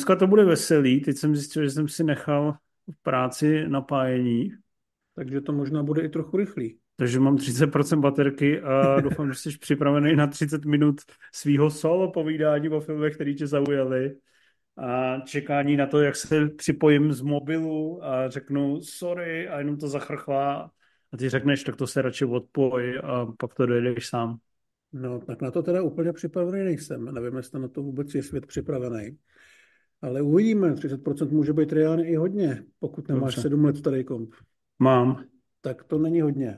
dneska to bude veselý. Teď jsem zjistil, že jsem si nechal v práci napájení, Takže to možná bude i trochu rychlý. takže mám 30% baterky a doufám, že jsi připravený na 30 minut svýho solo povídání o filmech, které tě zaujaly a čekání na to, jak se připojím z mobilu a řeknu sorry a jenom to zachrchlá a ty řekneš, tak to se radši odpoj a pak to dojedeš sám. No, tak na to teda úplně připravený nejsem. Nevím, jestli na to vůbec je svět připravený. Ale uvidíme, 30% může být reálně i hodně, pokud nemáš Dobře. 7 let starý komp. Mám. Tak to není hodně.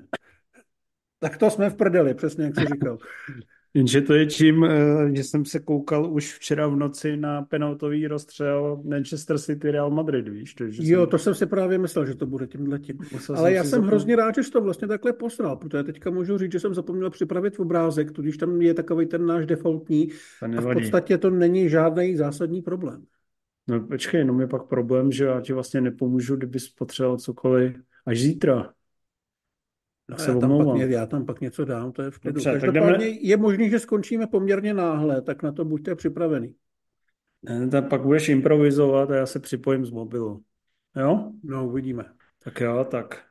Tak to jsme v prdeli, přesně jak jsi říkal. Jenže to je tím, že jsem se koukal už včera v noci na penaltový rozstřel Manchester City Real Madrid, víš, takže Jo, jsem to jsem si právě myslel, že to bude tímhletím. musel Ale jsem já si jsem zapnout. hrozně rád, že jsi to vlastně takhle posral, protože teďka můžu říct, že jsem zapomněl připravit obrázek, tudíž tam je takový ten náš defaultní To a v nevadí. podstatě to není žádný zásadní problém. No počkej, jenom je pak problém, že já ti vlastně nepomůžu, kdybys potřeboval cokoliv až zítra. Tak No se omlouvám. já tam pak něco dám, to je v klidu. Dobře, tak Každopádně jdeme, je možný, že skončíme poměrně náhle, tak na to buďte připravený. tak pak budeš improvizovat a já se připojím z mobilu. Jo? No, uvidíme. Tak jo, tak.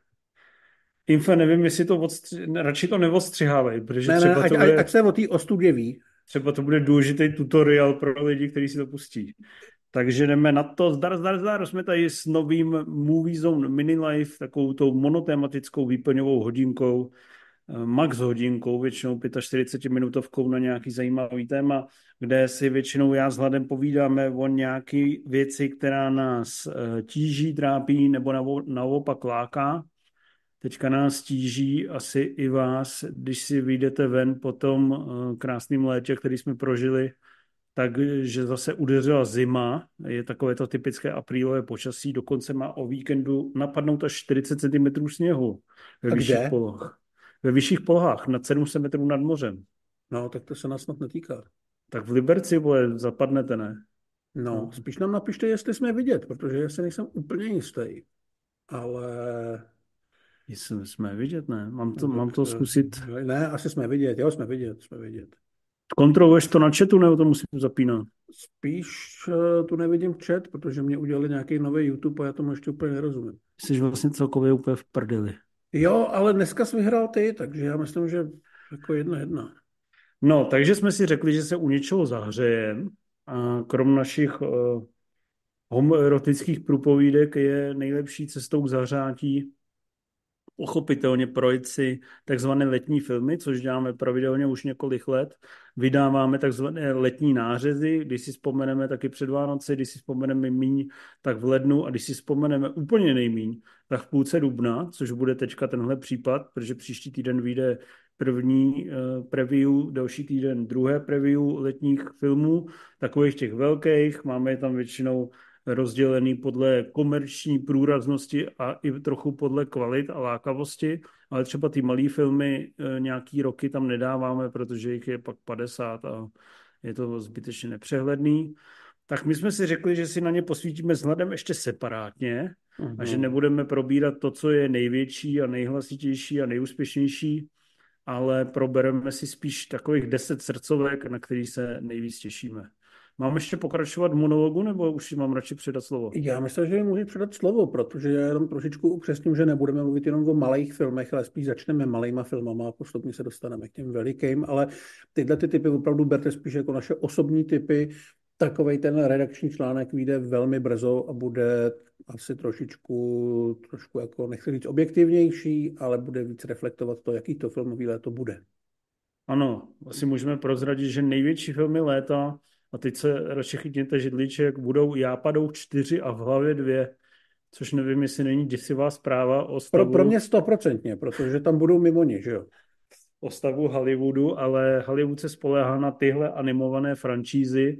Infe, nevím, jestli to radši to neodstřihávej, protože Ne, ne, ať se o té ostudě ví. třeba to bude důležitý tutoriál pro lidi, kteří si to pustí. Takže jdeme na to. Zdar. Jsme tady s novým Movie Zone Mini Life, takovou tou monotematickou výplňovou hodinkou, max hodinkou, většinou 45-minutovkou na nějaký zajímavý téma, kde si většinou já s Hladem povídáme o nějaké věci, která nás tíží, trápí nebo naopak láká. Teďka nás tíží asi i vás, když si vyjdete ven po tom krásném létě, který jsme prožili, takže zase udeřila zima, je takové to typické aprílové počasí, dokonce má o víkendu napadnout až 40 cm sněhu ve A vyšších kde? polohách. Ve vyšších polohách, nad 700 metrů nad mořem. No, tak to se nás snad netýká. Tak v Liberci, vole, zapadnete, ne? No, No. spíš nám napište, jestli jsme vidět, protože já si nejsem úplně jistý. Ale Jestli jsme vidět, ne? no, Mám tak, to zkusit. ne, asi jsme vidět. Jo, jsme vidět, jsme vidět. Kontroluješ to na chatu, nebo to musím zapínat? Spíš tu nevidím chat, protože mě udělali nějaký nový YouTube a já tomu ještě úplně nerozumím. Jsi vlastně celkově úplně v prdeli. Jo, ale dneska jsi vyhrál ty, takže já myslím, že jako 1-1. No, takže jsme si řekli, že se u něčeho zahřejeme. A krom našich homoerotických průpovídek je nejlepší cestou k zahřátí pochopitelně projít si takzvané letní filmy, což děláme pravidelně už několik let. Vydáváme takzvané letní nářezy, když si vzpomeneme taky před Vánoci, když si vzpomeneme míň, tak v lednu a když si vzpomeneme úplně nejmíň, tak v půlce dubna, což bude teďka tenhle případ, protože příští týden vyjde první preview, další týden druhé preview letních filmů, takových těch velkých, máme je tam většinou rozdělený podle komerční průraznosti a i trochu podle kvalit a lákavosti, ale třeba ty malé filmy nějaký roky tam nedáváme, protože jich je pak 50 a je to zbytečně nepřehledný. Tak my jsme si řekli, že si na ně posvítíme vzhledem ještě separátně a že Mhm. nebudeme probírat to, co je největší a nejhlasitější a nejúspěšnější, ale probereme si spíš takových 10 srdcovek, na který se nejvíc těšíme. Mám ještě pokračovat v monologu, nebo už si mám radši předat slovo? Já myslím, že mi můžeš předat slovo, protože já jenom trošičku upřesním, že nebudeme mluvit jenom o malých filmech, ale spíš začneme malýma filmama a postupně se dostaneme k těm velikým, ale tyhle ty typy opravdu berte spíš jako naše osobní typy. Takovej ten redakční článek vyjde velmi brzo a bude asi trošku jako, nechci říct objektivnější, ale bude víc reflektovat to, jaký to filmový léto bude. Ano, asi můžeme prozradit, že největší filmy léta, a teď se radši chytněte židliček, budou Jápadou 4 a v hlavě 2, což nevím, jestli není děsivá zpráva Pro mě 100%, protože tam budou mimo ně, že jo? o stavu Hollywoodu, ale Hollywood se spoléhá na tyhle animované franšízy,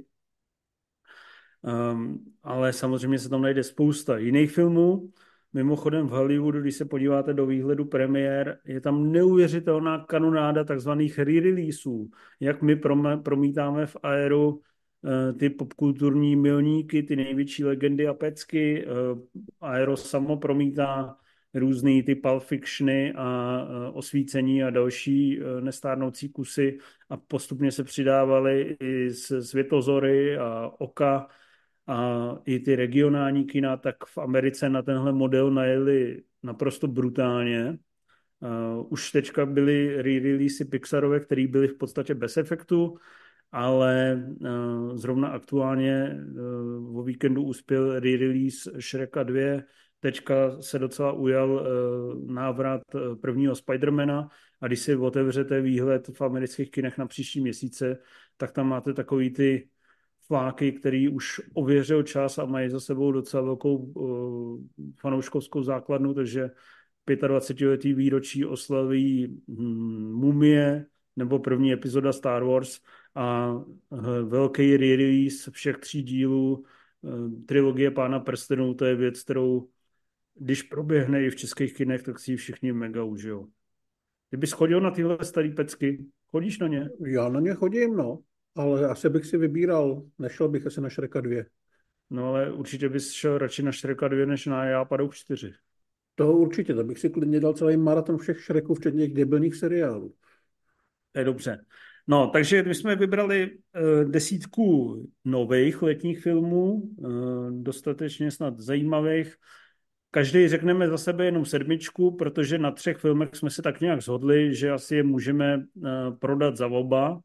ale samozřejmě se tam najde spousta jiných filmů. Mimochodem v Hollywoodu, když se podíváte do výhledu premiér, je tam neuvěřitelná kanonáda takzvaných re-releaseů. Jak my promítáme v Aeru ty popkulturní milníky, ty největší legendy a pecky. Aero samo promítá různý ty Pulp Fictiony a Osvícení a další nestárnoucí kusy a postupně se přidávaly i Světozory a Oka a i ty regionální kina, tak v Americe na tenhle model najeli naprosto brutálně. Už teďka byly re-releasy Pixarové, které byly v podstatě bez efektu, ale zrovna aktuálně o víkendu uspěl re-release Shreka 2. Teďka se docela ujal návrat prvního Spidermana a když si otevřete výhled v amerických kinech na příští měsíce, tak tam máte takový ty fláky, který už ověřil čas a mají za sebou docela velkou fanouškovskou základnu, takže 25-letý výročí oslaví Mumie nebo první epizoda Star Wars a velký release všech 3 dílů trilogie Pána prstenů, to je věc, kterou když proběhne i v českých kinech, tak si ji všichni mega užijou. Kdybys chodil na tyhle starý pecky, chodíš na ně? Já na ně chodím, no, ale asi bych si vybíral, nešel bych asi na Shreka 2. No ale určitě bys šel radši na Shreka 2, než na Já padou 4. To určitě, to bych si klidně dal celý maraton všech Shreků, včetně těch debilních seriálů. To je dobře. No, takže my jsme vybrali 10 nových letních filmů, dostatečně snad zajímavých. Každý řekneme za sebe jenom 7, protože na 3 filmech jsme se tak nějak shodli, že asi je můžeme prodat za oba.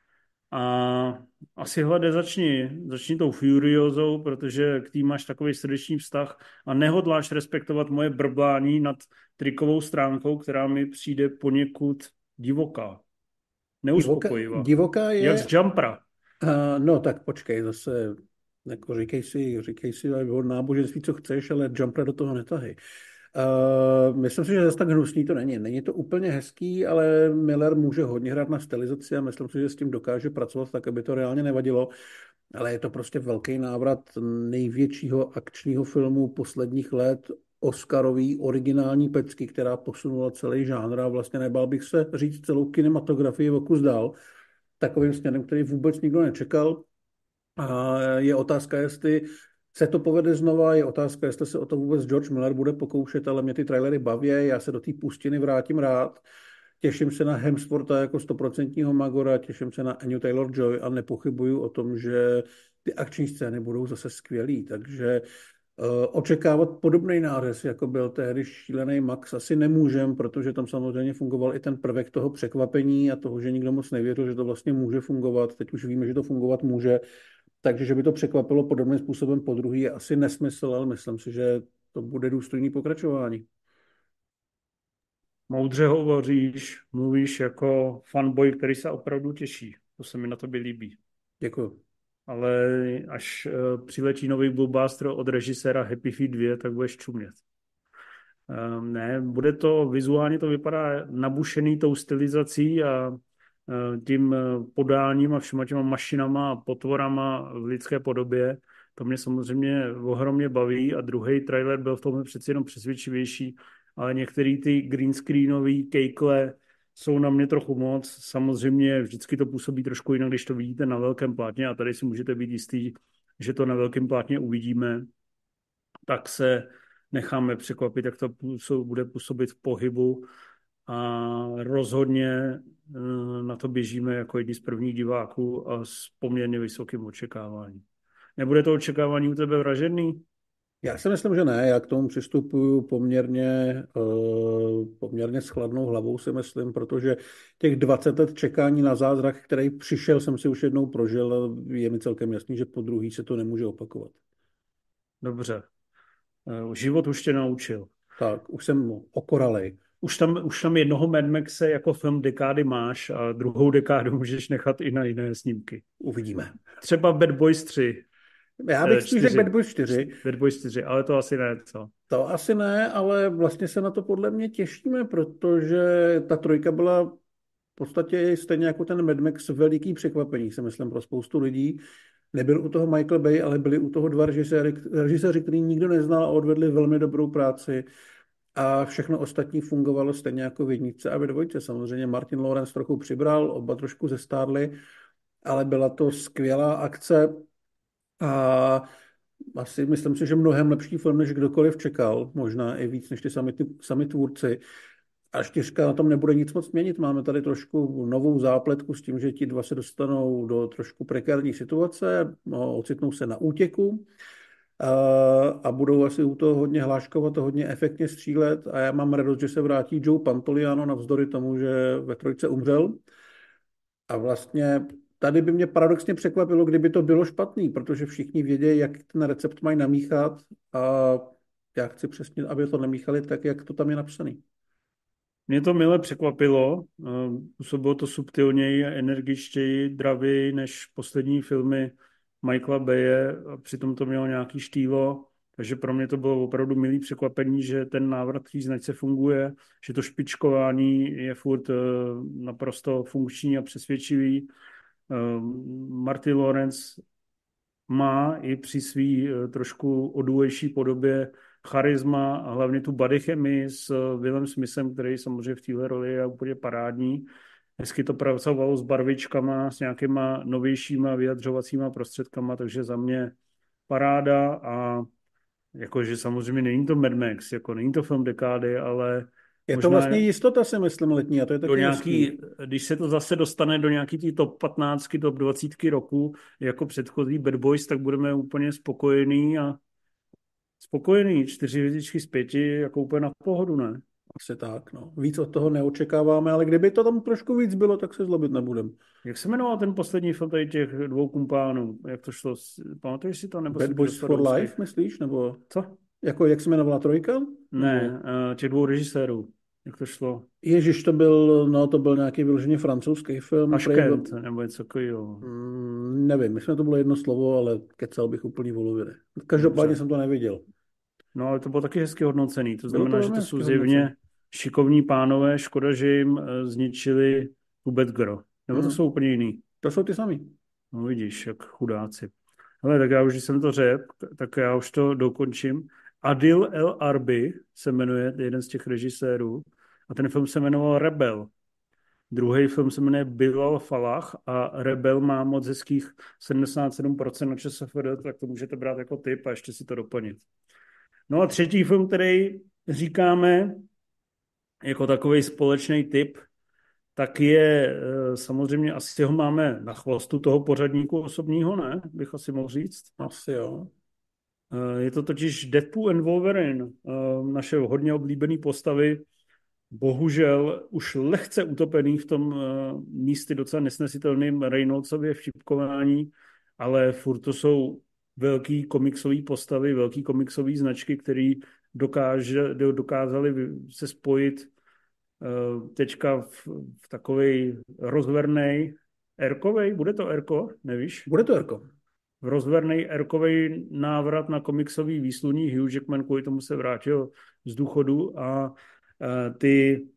A asi hlede začni tou Furiosou, protože k tým máš takový srdeční vztah a nehodláš respektovat moje brblání nad trikovou stránkou, která mi přijde poněkud divoká. Neuspokojivá. Divoká Jak je... z Jumpera. No tak počkej, zase jako říkej si o náboženství, co chceš, ale Jumpera do toho netahej. Myslím si, že zase tak hnusný to není. Není to úplně hezký, ale Miller může hodně hrát na stylizaci a myslím si, že s tím dokáže pracovat tak, aby to reálně nevadilo. Ale je to prostě velký návrat největšího akčního filmu posledních let, Oscarový originální pecky, která posunula celý žánr a vlastně nebál bych se říct celou kinematografii o kus dál takovým směrem, který vůbec nikdo nečekal. A je otázka, jestli se to povede znova, je otázka, jestli se o to vůbec George Miller bude pokoušet, ale mě ty trailery baví, já se do té pustiny vrátím rád. Těším se na Hemswortha jako 100% Magora, těším se na Anya Taylor-Joy a nepochybuju o tom, že ty akční scény budou zase skvělý, takže očekávat podobný nářez, jako byl tehdy šílený Max, asi nemůžem, protože tam samozřejmě fungoval i ten prvek toho překvapení a toho, že nikdo moc nevěřil, že to vlastně může fungovat. Teď už víme, že to fungovat může, takže že by to překvapilo podobným způsobem po druhý je asi nesmysl, ale myslím si, že to bude důstojný pokračování. Moudře hovoříš, mluvíš jako fanboy, který se opravdu těší. To se mi na tobě líbí. Děkuju. Ale až přiletí nový blockbuster od režiséra Happy Feet 2, tak budeš čumět. Ne, bude to, vizuálně to vypadá nabušený tou stylizací a tím podáním a všema těma mašinama a potvorama v lidské podobě. To mě samozřejmě ohromně baví a druhý trailer byl v tomhle přeci jenom přesvědčivější, ale některé ty green screenové kejkle jsou na mě trochu moc. Samozřejmě vždycky to působí trošku jinak, když to vidíte na velkém plátně a tady si můžete být jistý, že to na velkém plátně uvidíme, tak se necháme překvapit, jak to bude působit v pohybu a rozhodně na to běžíme jako jedni z prvních diváků a s poměrně vysokým očekáváním. Nebude to očekávání u tebe vražedný? Já si myslím, že ne. Já k tomu přistupuju poměrně s chladnou hlavou, si myslím, protože těch 20 let čekání na zázrak, který přišel, jsem si už jednou prožil, je mi celkem jasný, že po druhý se to nemůže opakovat. Dobře. Život už tě naučil. Tak, už jsem okoralej. Už tam jednoho Mad Maxe jako film dekády máš a druhou dekádu můžeš nechat i na jiné snímky. Uvidíme. Třeba Bad Boys 3. Já bych spíš řekl Bad Boys 4. Bad Boys 4, ale to asi ne, co? To asi ne, ale vlastně se na to podle mě těšíme, protože ta trojka byla v podstatě stejně jako ten Mad Max veliký překvapení, si myslím, pro spoustu lidí. Nebyl u toho Michael Bay, ale byli u toho dva režiséři, který nikdo neznal a odvedli velmi dobrou práci. A všechno ostatní fungovalo stejně jako v jedničce a ve dvojce. Samozřejmě Martin Lawrence trochu přibral, oba trošku zestárli, ale byla to skvělá akce a asi myslím si, že mnohem lepší film, než kdokoliv čekal, možná i víc než ty sami tvůrci. A čtyřka na tom nebude nic moc měnit. Máme tady trošku novou zápletku s tím, že ti dva se dostanou do trošku prekérní situace, no, ocitnou se na útěku a budou asi u toho hodně hláškovat a hodně efektně střílet. A já mám radost, že se vrátí Joe Pantoliano navzdory tomu, že ve trojce umřel. A vlastně tady by mě paradoxně překvapilo, kdyby to bylo špatný, protože všichni vědí, jak ten recept mají namíchat a já chci přesně, aby to namíchali tak, jak to tam je napsaný. Mě to mile překvapilo, působilo to subtilněji a energičtěji, dravěji než poslední filmy Michaela Baye a přitom to mělo nějaký štýlo, takže pro mě to bylo opravdu milý překvapení, že ten návrat k té značce funguje, že to špičkování je furt naprosto funkční a přesvědčivý. Martin Lawrence má i při svý trošku odůlejší podobě charisma a hlavně tu body chemii s Willem Smithem, který samozřejmě v téhle roli je úplně parádní. Hezky to pracovalo s barvičkama, s nějakýma novějšíma vyjadřovacíma prostředkama, takže za mě paráda a jakože samozřejmě není to Mad Max, jako není to film dekády, ale Je to možná vlastně jistota, si myslím, letní, a to je do taky hezký. nějaký, když se to zase dostane do nějaký tý top 15, top 20 roku, jako předchozí Bad Boys, tak budeme úplně spokojení. 4 hvězdičky z 5, jako úplně na pohodu, ne? Asi tak, no. Víc od toho neočekáváme, ale kdyby to tam trošku víc bylo, tak se zlobit nebudem. Jak se jmenoval ten poslední film tady těch dvou kumpánů? Jak to šlo? Pamatuješ si to? Nebo Bad si Boys for dostal Life, myslíš? Nebo Co? jako, jak se jmenovala trojka? Nebo... Ne, těch dvou režisérů. Jak to šlo? Ježiš, to byl, no, to byl nějaký vyloženě francouzský film. Taškent, nebo něco takového. Nevím, myslím, že to bylo jedno slovo, ale kecal bych úplný voloviny. Každopádně Dobře. jsem to neviděl. No, ale to bylo taky hezky hodnocený. To Bylo to znamená, že velmi to hezky jsou zjevně hodnocený. šikovní pánové. Škoda, že jim zničili tu Batgirl. Nebo to Hmm. jsou úplně jiný. To jsou ty samý. No vidíš, jak chudáci. Ale tak já už, když jsem to řekl, tak já už to dokončím. Adil El Arbi se jmenuje jeden z těch režisérů a ten film se jmenoval Rebel. Druhý film se jmenuje Bilal Falach a Rebel má moc hezkých 77% na ČSFD, tak to můžete brát jako tip a ještě si to doplnit. No a třetí film, který říkáme jako takový společný tip, tak je samozřejmě, asi ho máme na chvostu toho pořadníku osobního, ne? Bych asi mohl říct. Asi jo. Je to totiž Deadpool and Wolverine, naše hodně oblíbené postavy, bohužel už lehce utopený v tom místy docela nesnesitelným Reynoldsově vtipkování, ale furt to jsou velký komiksové postavy, velký komiksové značky, které dokázali se spojit teďka v takovej rozvernej erkovej, bude to erko, nevíš? Bude to Jarko. V rozvernej erkovej návrat na komiksový výsluní. Hugh Jackman kvůli tomu se vrátil z důchodu a ty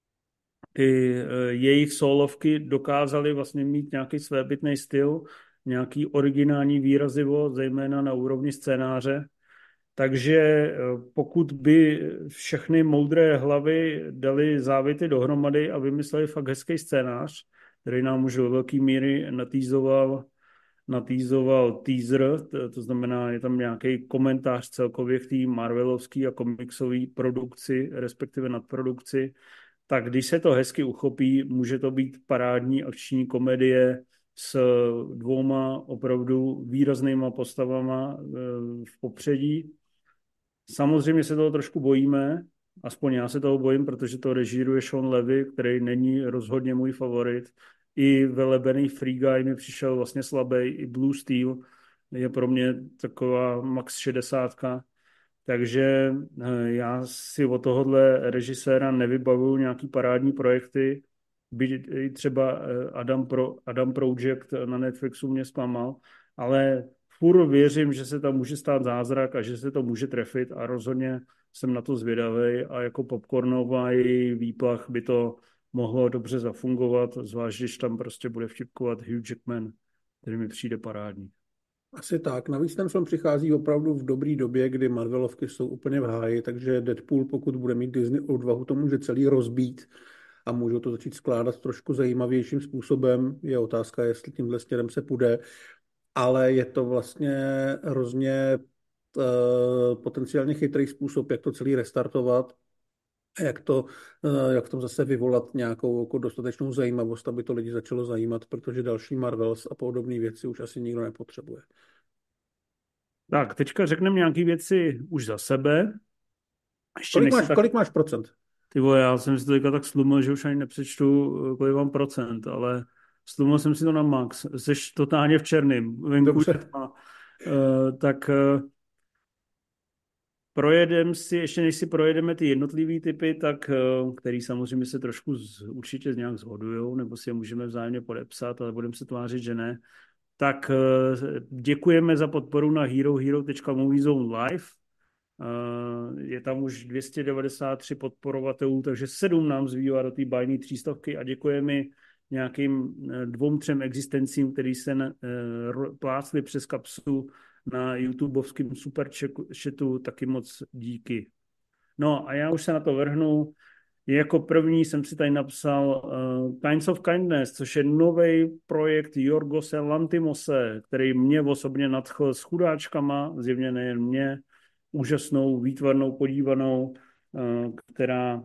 jejich solovky dokázaly vlastně mít nějaký svébytný styl, nějaký originální výrazivo, zejména na úrovni scénáře. Takže pokud by všechny moudré hlavy dali závity dohromady a vymysleli fakt hezký scénář, který nám už do velké míry natýzoval teaser, to znamená, je tam nějaký komentář celkově k té Marvelovské a komiksové produkci, respektive nadprodukci, tak když se to hezky uchopí, může to být parádní akční komedie s dvouma opravdu výraznýma postavama v popředí. Samozřejmě se toho trošku bojíme, aspoň já se toho bojím, protože to režíruje Sean Levy, který není rozhodně můj favorit. I velebený Free Guy mi přišel vlastně slabý, i Blue Steel je pro mě taková max 60. Takže já si od tohohle režiséra nevybavuju nějaký parádní projekty. I třeba Adam Project na Netflixu mě zklamal, ale furt věřím, že se tam může stát zázrak a že se to může trefit a rozhodně jsem na to zvědavý a jako popcornový výplach by to mohlo dobře zafungovat, zvlášť když tam prostě bude vtipkovat Hugh Jackman, který mi přijde parádní. Asi tak. Navíc ten film přichází opravdu v dobrý době, kdy Marvelovky jsou úplně v háji, takže Deadpool, pokud bude mít Disney odvahu, to může celý rozbít a můžou to začít skládat trošku zajímavějším způsobem. Je otázka, jestli tímhle směrem se půjde, ale je to vlastně hrozně potenciálně chytrý způsob, jak to celý restartovat. A jak v tom zase vyvolat nějakou jako dostatečnou zajímavost, aby to lidi začalo zajímat, protože další Marvels a podobné věci už asi nikdo nepotřebuje. Tak, teďka řekneme nějaké věci už za sebe. Ještě než se tak... Kolik máš procent? Ty vole, já jsem si to teďka tak slumil, že už ani nepřečtu, kolik mám procent, ale slumil jsem si to na max. Jseš totálně v černým, venku je Dobře. tma. Tak projedeme si, ještě než si projedeme ty jednotlivé typy, tak který samozřejmě se trošku určitě nějak shodujou, nebo si je můžeme vzájemně podepsat, ale budeme se tvářit, že ne. Tak děkujeme za podporu na herohero.moviezone live. Je tam už 293 podporovatelů, takže 7 nám zbývá do té bajné 300 a děkujeme nějakým 2-3 existencím, který se plácli přes kapsu na YouTubeovském superchatu, taky moc díky. No a já už se na to vrhnu. Jako první jsem si tady napsal Kinds of Kindness, což je nový projekt Jorgose Lantimose, který mě osobně nadchl s chudáčkama, zjevně nejen mě, úžasnou, výtvarnou, podívanou, která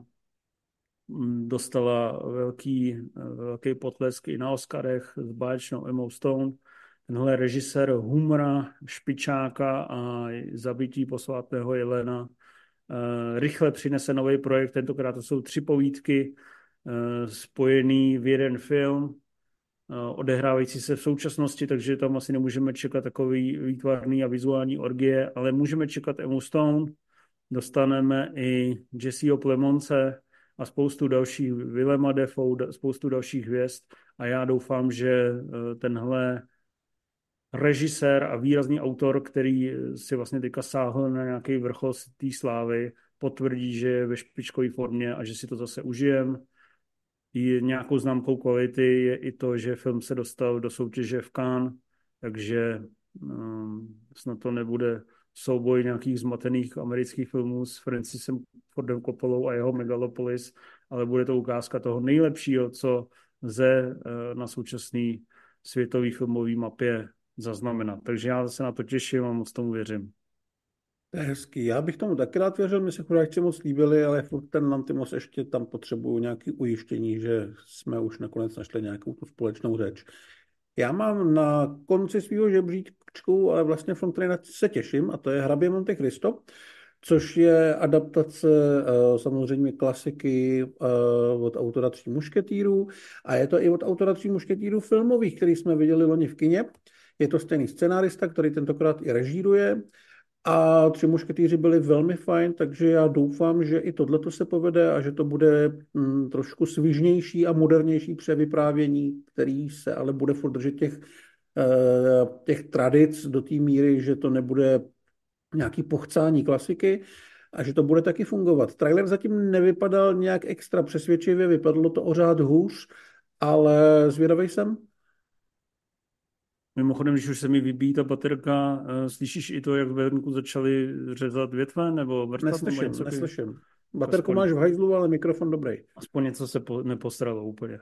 dostala velký potlesk i na Oscarech s báječnou Emma Stone. Tenhle režisér humora, špičáka a zabití posvátného jelena rychle přinese nový projekt. Tentokrát to jsou 3 povídky spojený v jeden film, odehrávající se v současnosti, takže tam asi nemůžeme čekat takový výtvarný a vizuální orgie, ale můžeme čekat Emmu Stone, dostaneme i Jesseho Plemonce a spoustu dalších, Willema Dafoe, spoustu dalších hvězd a já doufám, že tenhle režisér a výrazný autor, který si vlastně teďka sáhl na nějaký vrchol té slávy, potvrdí, že je ve špičkové formě a že si to zase užijem. Nějakou známkou kvality je i to, že film se dostal do soutěže v Cannes, takže snad to nebude souboj nějakých zmatených amerických filmů s Francisem Fordem Coppolou a jeho Megalopolis, ale bude to ukázka toho nejlepšího, co lze na současné světové filmové mapě zaznamenat. Takže já se na to těším a moc tomu věřím. To je hezký. Já bych tomu taky rád věřil, mi se chudáčci moc líbili, ale furt ten Lantimos ještě tam potřebuju nějaké ujištění, že jsme už nakonec našli nějakou tu společnou řeč. Já mám na konci svého žebříčku, ale vlastně v tom, který se těším, a to je Hrabě Monte Cristo, což je adaptace samozřejmě klasiky od autora Tří mušketýrů a je to i od autora Tří mušketýrů filmových, který jsme viděli loni v kině. Je to stejný scenárista, který tentokrát i režíruje a Tři mušketýři byli velmi fajn, takže já doufám, že i tohleto se povede a že to bude trošku svižnější a modernější převyprávění, který se ale bude furt držet těch tradic do té míry, že to nebude nějaký pochcání klasiky a že to bude taky fungovat. Trailer zatím nevypadal nějak extra přesvědčivě, vypadlo to o řád hůř, ale zvědavej jsem. Mimochodem, když už se mi vybíjí ta baterka, slyšíš i to, jak venku začali řezat větve nebo vrtat? Neslyším. Baterku máš v hajzlu, ale mikrofon dobrý. Aspoň něco se nepostralo úplně.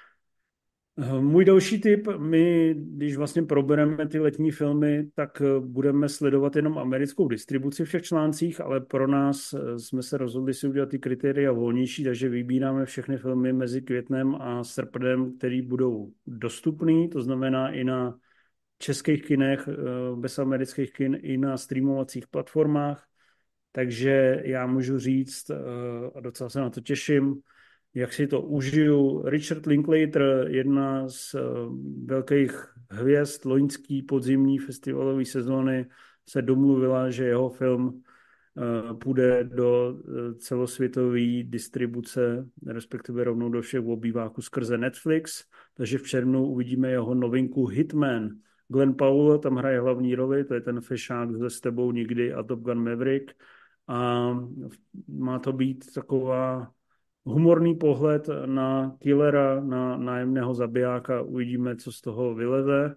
Můj další tip, my, když vlastně probereme ty letní filmy, tak budeme sledovat jenom americkou distribuci v všech článcích, ale pro nás jsme se rozhodli si udělat ty kritéria volnější, takže vybíráme všechny filmy mezi květnem a srpnem, které budou dostupné, to znamená i na českých kinech, bez amerických kin, i na streamovacích platformách. Takže já můžu říct, a docela se na to těším, jak si to užiju. Richard Linklater, jedna z velkých hvězd loňský podzimní festivalové sezóny, se domluvila, že jeho film půjde do celosvětové distribuce, respektive rovnou do všech obýváků skrze Netflix. Takže v červnu uvidíme jeho novinku Hitman. Glenn Powell tam hraje hlavní roli, to je ten fešák ze S tebou nikdy a Top Gun Maverick. A má to být taková humorný pohled na killera, na nájemného zabijáka. Uvidíme, co z toho vyleze.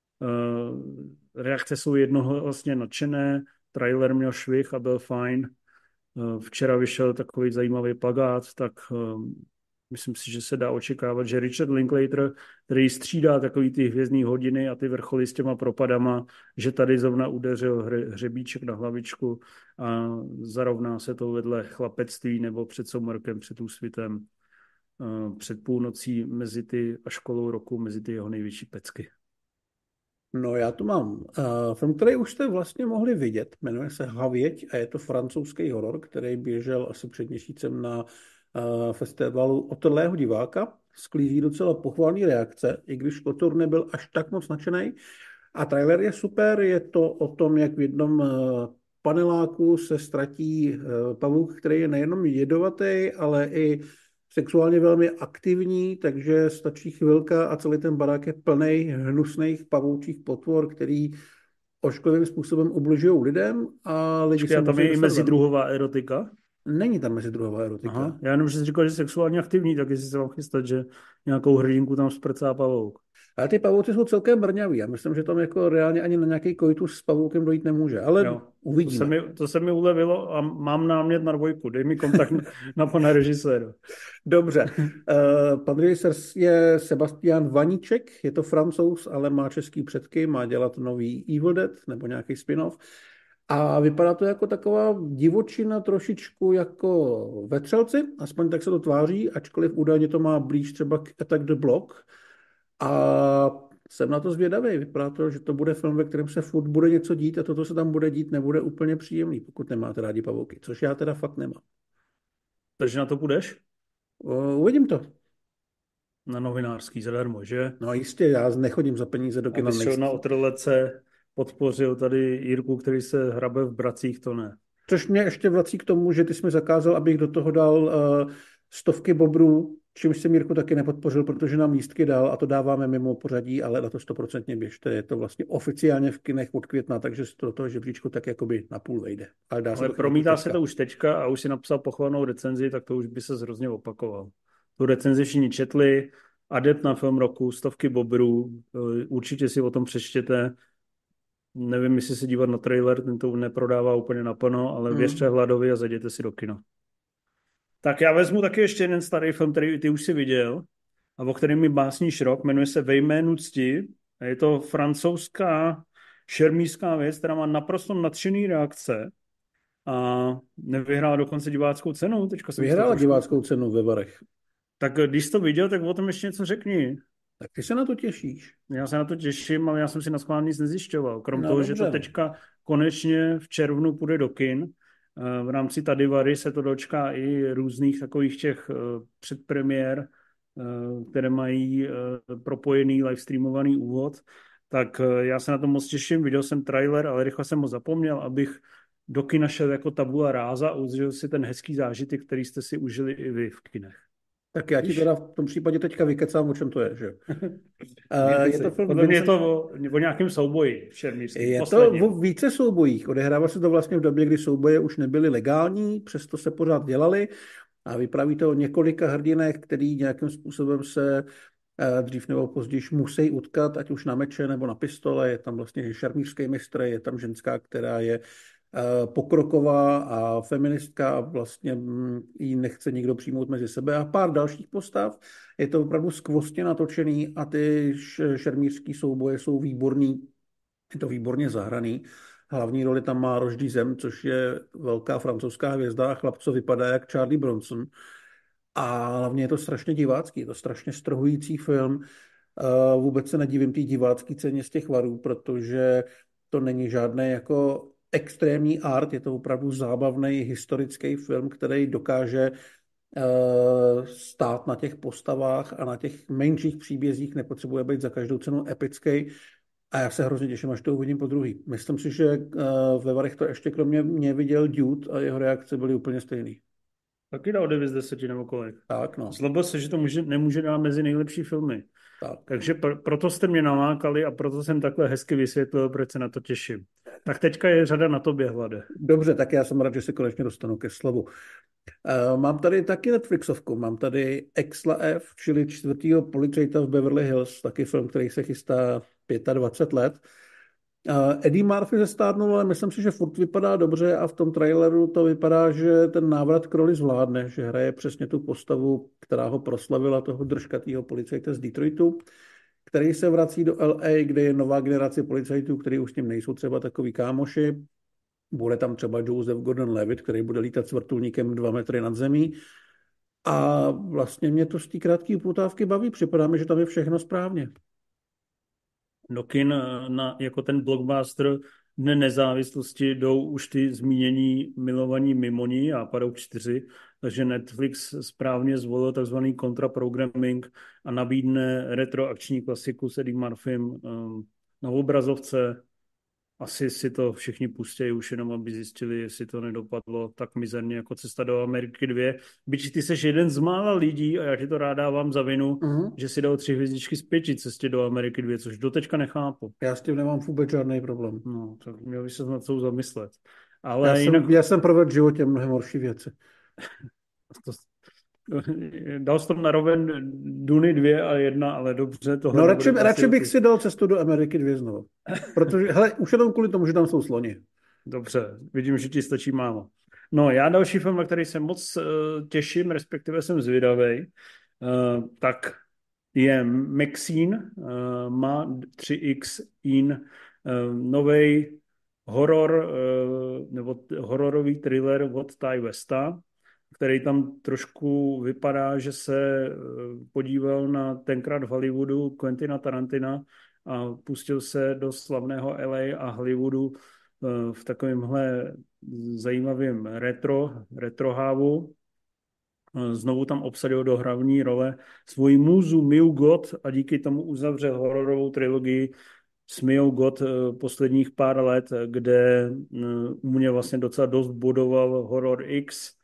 Reakce jsou jednohlasně nadšené. Trailer měl švih a byl fajn. Včera vyšel takový zajímavý plakát, tak Myslím si, že se dá očekávat, že Richard Linklater, který střídá takový ty hvězdný hodiny a ty vrcholy s těma propadama, že tady zrovna udeřil hřebíček na hlavičku a zarovná se to vedle chlapectví nebo před soumrkem, před úsvitem, před půlnocí mezi ty a školou roku, mezi ty jeho největší pecky. No já tu mám film, který už jste vlastně mohli vidět, jmenuje se Havěť a je to francouzský horor, který běžel asi před měsícem na festivalu Otrlého diváka. Sklízí docela pochvalný reakce, i když autor nebyl až tak moc nadšený. A trailer je super, je to o tom, jak v jednom paneláku se ztratí pavouk, který je nejenom jedovatý, ale i sexuálně velmi aktivní, takže stačí chvilka a celý ten barák je plný hnusných pavoučích potvor, který ošklivým způsobem ubližují lidem a lidi Počkej, se a tam musí je i dostat ven. mezidruhová erotika? Není tam mezidruhová erotika. Aha, já jenom, že jsi říkal, že sexuálně aktivní, tak jestli se mám chystat, že nějakou hrdinku tam zprcá pavouk. Ale ty pavouci jsou celkem brňaví. Já myslím, že tam jako reálně ani na nějaký koitus s pavoukem dojít nemůže. Ale Jo, uvidíme. to se mi ulevilo a mám námět na 2. Dej mi kontakt na pana režiséra. Dobře. Pan režisér je Sebastian Vaníček, je to Francouz, ale má český předky, má dělat nový Evil Dead nebo nějaký spin-off. A vypadá to jako taková divočina trošičku jako Vetřelci, aspoň tak se to tváří, ačkoliv údajně to má blíž třeba k Attack the Block. A jsem na to zvědavý. Vypadá to, že to bude film, ve kterém se furt bude něco dít a to, co se tam bude dít, nebude úplně příjemný, pokud nemáte rádi pavouky, což já teda fakt nemám. Takže na to půjdeš? Uvidím to. Na novinářský zadarmo, že? No jistě, já nechodím za peníze do kina. Aby šel na Otrlece, podpořil tady Jirku, který se hrabe v bracích, to ne. Což mě ještě vrací k tomu, že ty jsi mi zakázal, abych do toho dal stovky bobrů, čímž jsem Jirku taky nepodpořil, protože nám lístky dal a to dáváme mimo pořadí, ale na to 100% běžte. Je to vlastně oficiálně v kinech od května, takže z toho žebříčku tak jakoby na půl vejde. Ale promítá se to už teďka a už si napsal pochvalnou recenzi, tak to už by se hrozně opakoval. Tu recenzi všichni četli, adept na film roku, stovky bobrů, určitě si o tom přečtěte. Nevím, jestli se dívat na trailer, ten to neprodává úplně naplno, ale věřte Hladovi a zajděte si do kina. Tak já vezmu taky ještě jeden starý film, který ty už si viděl a o kterém mi básníš rok, jmenuje se Ve jménu cti. A je to francouzská šermířská věc, která má naprosto nadšený reakce a nevyhrála dokonce diváckou cenu. Vyhrála diváckou cenu ve Varech. Tak když jsi to viděl, tak o tom ještě něco řekni. Tak ty se na to těšíš. Já se na to těším, ale já jsem si na schvál nic nezjišťoval. Krom toho, dobře. že to teďka konečně v červnu půjde do kin. V rámci Tadivary se to dočká i různých takových těch předpremiér, které mají propojený livestreamovaný úvod. Tak já se na to moc těším. Viděl jsem trailer, ale rychle jsem ho zapomněl, abych do kina šel jako tabula ráza a užil si ten hezký zážitek, který jste si užili i vy v kinech. Tak já ti teda v tom případě teďka vykecám, o čem to je, že? Je to film, podle mě je to o nějakém souboji šermířském. Je to o více soubojích. Odehrává se to vlastně v době, kdy souboje už nebyly legální, přesto se pořád dělali a vypráví to o několika hrdinech, který nějakým způsobem se dřív nebo později musí utkat, ať už na meče nebo na pistole. Je tam vlastně šermířský mistr, je tam ženská, která je pokroková a feministka a vlastně ji nechce nikdo přijmout mezi sebe a pár dalších postav. Je to opravdu skvostně natočený a ty šermířský souboje jsou výborný. Je to výborně zahraný. Hlavní roli tam má Roždí Zem, což je velká francouzská hvězda a chlapco vypadá jak Charlie Bronson. A hlavně je to strašně divácký, je to strašně strhující film. Vůbec se nedivím té divácké ceně z těch varů, protože to není žádný jako extrémní art, je to opravdu zábavný historický film, který dokáže stát na těch postavách a na těch menších příbězích, nepotřebuje být za každou cenu epický. A já se hrozně těším, až to uvidím po druhý. Myslím si, že ve Varech to ještě kromě mě viděl Dude a jeho reakce byly úplně stejný. Taky dal 9 z 10 nebo kolik. Tak no. Zlobil se, že to nemůže dát mezi nejlepší filmy. Tak. Takže proto jste mě nalákali a proto jsem takhle hezky vysvětlil, proč se na to těším. Tak teďka je řada na tobě, Hlade. Dobře, tak já jsem rád, že se konečně dostanu ke slovu. Mám tady taky Netflixovku, mám tady Exla F, čili 4. policajta v Beverly Hills, taky film, který se chystá 25 let. Eddie Murphy zestárnul, ale myslím si, že furt vypadá dobře a v tom traileru to vypadá, že ten návrat k roli zvládne, že hraje přesně tu postavu, která ho proslavila, toho držkatýho policajta z Detroitu, který se vrací do LA, kde je nová generace policajtů, kteří už s ním nejsou třeba takový kámoši. Bude tam třeba Joseph Gordon-Levitt, který bude lítat s vrtulníkem 2 metry nad zemí. A vlastně mě to z té krátké upoutávky baví. Připadá mi, že tam je všechno správně. Do kin jako ten blockbuster Dne nezávislosti jdou už ty zmínění milovaní Mimoni a padou 4, takže Netflix správně zvolil takzvaný kontraprogramming a nabídne retroakční klasiku s Eddie Murphym na obrazovce. Asi si to všichni pustí už jenom, aby zjistili, jestli to nedopadlo tak mizerně jako Cesta do Ameriky 2. Byť ty seš jeden z mála lidí, a já ti to rád dávám za vinu, Mhm. že si dal 3 hvězdičky z 5 Cestě do Ameriky 2, což doteďka nechápu. Já s tím nemám vůbec žádný problém. No, tak měl by se nad tou zamyslet. Já Ale jinak jsem, já jsem provedl v životě mnohem horší věci. to, dal jsi to na roven Duny 2 a 1, ale dobře, tohle No radši, nebude asi radši o bych ty. si dal Cestu do Ameriky 2 znovu. Protože, hele, už jenom kvůli tomu, že tam jsou sloni. Dobře, vidím, že ti stačí málo. No, já další film, na který se moc těším, respektive jsem zvědavej, tak je Maxine, má 3X in, novej horor, nebo hororový thriller od Ty Westa, který tam trošku vypadá, že se podíval na tenkrát v Hollywoodu Quentina Tarantina a pustil se do slavného LA a Hollywoodu v takovémhle zajímavém retrohávu. Znovu tam obsadil do hlavní role svoji můzu Miu Gott a díky tomu uzavřel hororovou trilogii s Miou Gott posledních pár let, kde u mě vlastně docela dost budoval Horror X.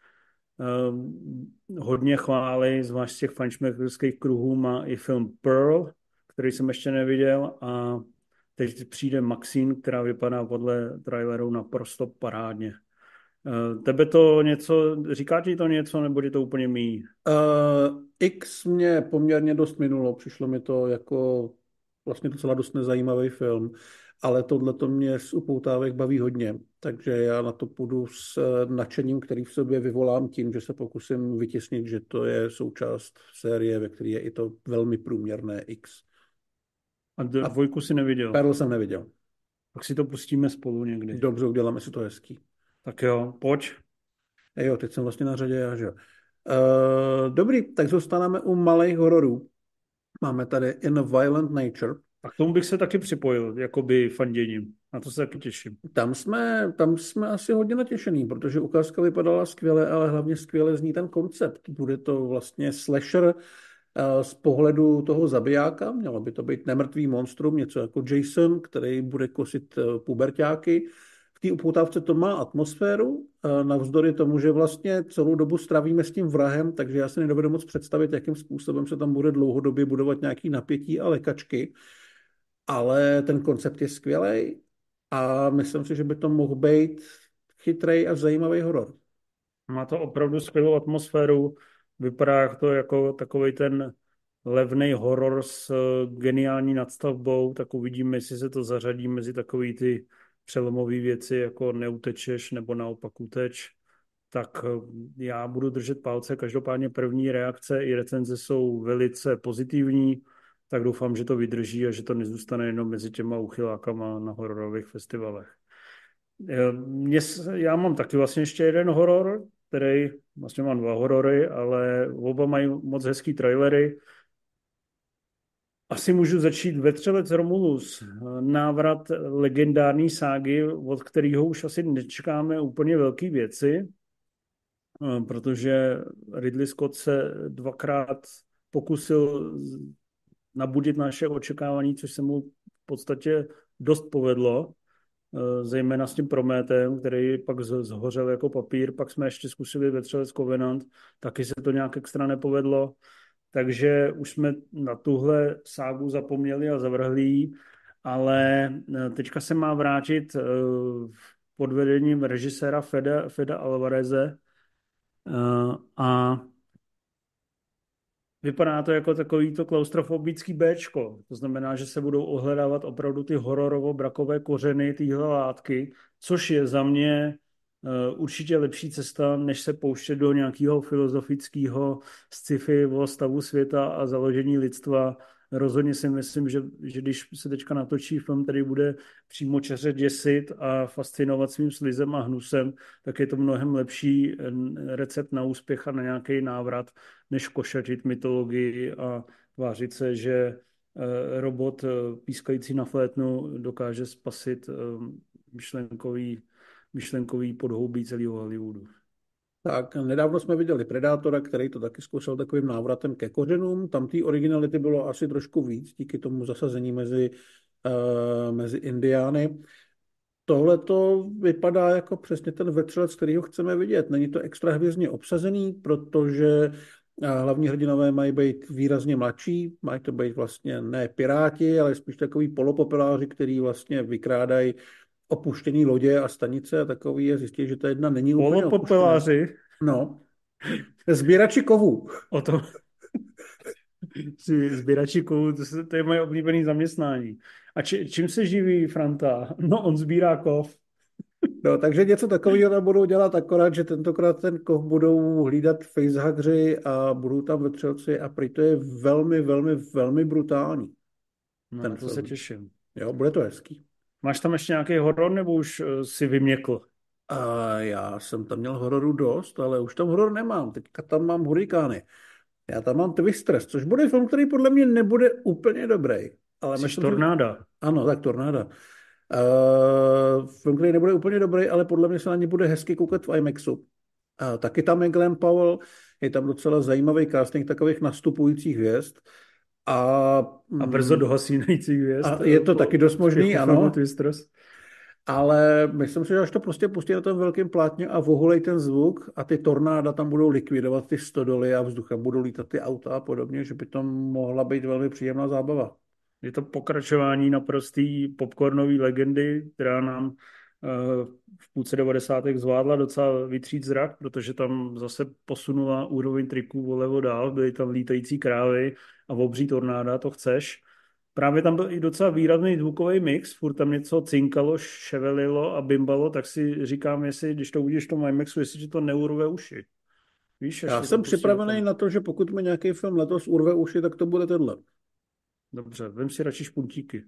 Hodně chvály, zvlášť z těch fanšmekrských kruhů, má i film Pearl, který jsem ještě neviděl, a teď přijde Maxine, která vypadá podle traileru naprosto parádně. Tebe to něco, říká ti to něco, nebo je to úplně míjí? X mě poměrně dost minulo. Přišlo mi to jako vlastně docela dost nezajímavý film. Ale tohle to mě z upoutávek baví hodně. Takže já na to půjdu s nadšením, který v sobě vyvolám tím, že se pokusím vytěsnit, že to je součást série, ve které je i to velmi průměrné X. A A dvojku si neviděl. Perl jsem neviděl. Tak si to pustíme spolu někdy. Dobře, uděláme si to hezký. Tak jo, pojď. Jo, teď jsem vlastně na řadě já, že jo. Dobrý, tak zůstaneme u malých hororů. Máme tady In a Violent Nature. A k tomu bych se taky připojil, jakoby fanděním. Na to se taky těším. Tam jsme asi hodně natěšený, protože ukázka vypadala skvěle, ale hlavně skvěle zní ten koncept. Bude to vlastně slasher z pohledu toho zabijáka. Mělo by to být nemrtvý monstrum, něco jako Jason, který bude kosit puberťáky. V té upoutávce to má atmosféru, navzdory tomu, že vlastně celou dobu stravíme s tím vrahem, takže já si nedovedu moc představit, jakým způsobem se tam bude dlouhodobě budovat nějaký napětí a lekačky. Ale ten koncept je skvělý a myslím si, že by to mohl být chytrý a zajímavý horor. Má to opravdu skvělou atmosféru. Vypadá to jako takový ten levný horor s geniální nadstavbou. Tak uvidíme, jestli se to zařadí mezi takový ty přelomové věci, jako neutečeš nebo naopak uteč. Tak já budu držet palce. Každopádně první reakce i recenze jsou velice pozitivní, tak doufám, že to vydrží a že to nezůstane jenom mezi těma uchylákama na hororových festivalech. Já mám taky vlastně ještě jeden horor, který, vlastně mám 2 horory, ale oba mají moc hezký trailery. Asi můžu začít Vetřelec Romulus, návrat legendární ságy, od kterého už asi nečekáme úplně velké věci, protože Ridley Scott se 2krát pokusil nabudit naše očekávání, což se mu v podstatě dost povedlo, zejména s tím Prométem, který pak zhořel jako papír. Pak jsme ještě zkusili Vetřelec Covenant, taky se to nějak extra nepovedlo, takže už jsme na tuhle ságu zapomněli a zavrhli ji, ale teďka se má vrátit pod vedením režiséra Feda Alvareze a Vypadá to jako takový to klaustrofobický Bčko. To znamená, že se budou ohledávat opravdu ty hororovo-brakové kořeny téhle látky, což je za mě určitě lepší cesta, než se pouštět do nějakého filozofického sci-fi o stavu světa a založení lidstva. Rozhodně si myslím, že když se teďka natočí film, který bude přímočaře děsit a fascinovat svým slizem a hnusem, tak je to mnohem lepší recept na úspěch a na nějaký návrat, než košatit mytologii a tvářit se, že robot pískající na flétnu dokáže spasit myšlenkový podhoubí celého Hollywoodu. Tak nedávno jsme viděli Predátora, který to taky zkoušel takovým návratem ke kořenům. Tam té originality bylo asi trošku víc díky tomu zasazení mezi Indiány. Tohle to vypadá jako přesně ten vetřelec, který ho chceme vidět. Není to extra hvězdně obsazený, protože hlavní hrdinové mají být výrazně mladší, mají to být vlastně ne piráti, ale spíš takový polopopeláři, který vlastně vykrádají opuštěný lodě a stanice a takový je zjistí, že ta jedna není úplně opuštěná. Polopopeláři, No, sběrači kovů. o to sběrači kovů, to je moje oblíbené zaměstnání. A čím se živí Franta? No, on sbírá kov. No, takže něco takového tam budou dělat, akorát, že tentokrát ten kov budou hlídat facehackři a budou tam vetřelci a prý to je velmi, velmi, velmi brutální. No, Ten na to film. se těším. Jo, bude to hezký. Máš tam ještě nějaký horor, nebo už si vyměkl? A já jsem tam měl hororu dost, ale už tam horor nemám. Teďka tam mám hurikány. Já tam mám Twisters, což bude film, který podle mě nebude úplně dobrý. Ale Jsi myslím, tornáda. Že... Ano, tak Tornáda. Film, který nebude úplně dobrý, ale podle mě se na ně bude hezky koukat v IMAXu. Taky tam je Glenn Powell, je tam docela zajímavý casting takových nastupujících hvězd. A brzo dohasínající hvězd. A je to taky dost možný, ano. Twisters. Ale myslím si, že až to prostě pustí na tom velkém plátně a vohulej ten zvuk a ty tornáda tam budou likvidovat ty stodoly a vzduchem budou lítat ty auta a podobně, že by to mohla být velmi příjemná zábava. Je to pokračování naprostý popcornové legendy, která nám v půlce 90. zvládla docela vytřít zrak, protože tam zase posunula úroveň triků o levo dál, byly tam lítající krávy a obří tornáda, to chceš. Právě tam byl i docela výrazný zvukový mix, furt tam něco cinkalo, ševelilo a bimbalo, tak si říkám, jestli, když to uvidíš v tom IMAXu, jestli ti to neurve uši. Víš, Já jsem připravený na to, že pokud mi nějaký film letos urve uši, tak to bude tenhle. Dobře, vem si radši špuntíky.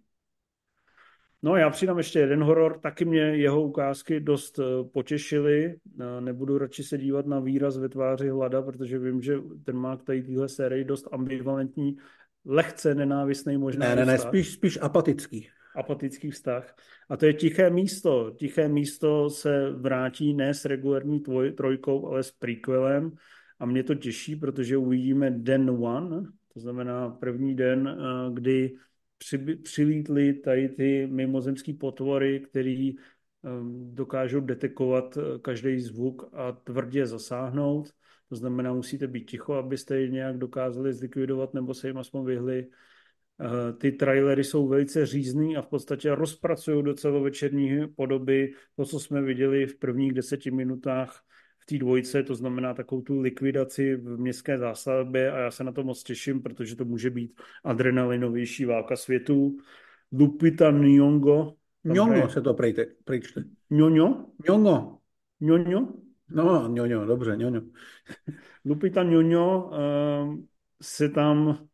No, já přidám ještě jeden horor, taky mě jeho ukázky dost potěšily. Nebudu radši se dívat na výraz ve tváři Hlada, protože vím, že ten má k téhle sérii dost ambivalentní, lehce nenávistný možná Ne, vztah. spíš apatický. Apatický vztah. A to je Tiché místo. Tiché místo se vrátí ne s regulární trojkou, ale s prequelem. A mě to těší, protože uvidíme Den One, to znamená první den, kdy přilítly tady ty mimozemský potvory, který dokážou detekovat každý zvuk a tvrdě zasáhnout. To znamená, musíte být ticho, abyste je nějak dokázali zlikvidovat nebo se jim aspoň vyhli. Ty trailery jsou velice řízný a v podstatě rozpracují do celovečerní podoby to, co jsme viděli v prvních 10 minutách v té dvojce, to znamená takovou tu likvidaci v městské zástavbě a já se na to moc těším, protože to může být adrenalinovější válka světů. Lupita Nyong'o. Nyong'o se to prejčte. Nyong'o? Nyong'o. Nyong'o? No, Nyong'o, dobře, Nyong'o. Lupita Nyong'o se tam,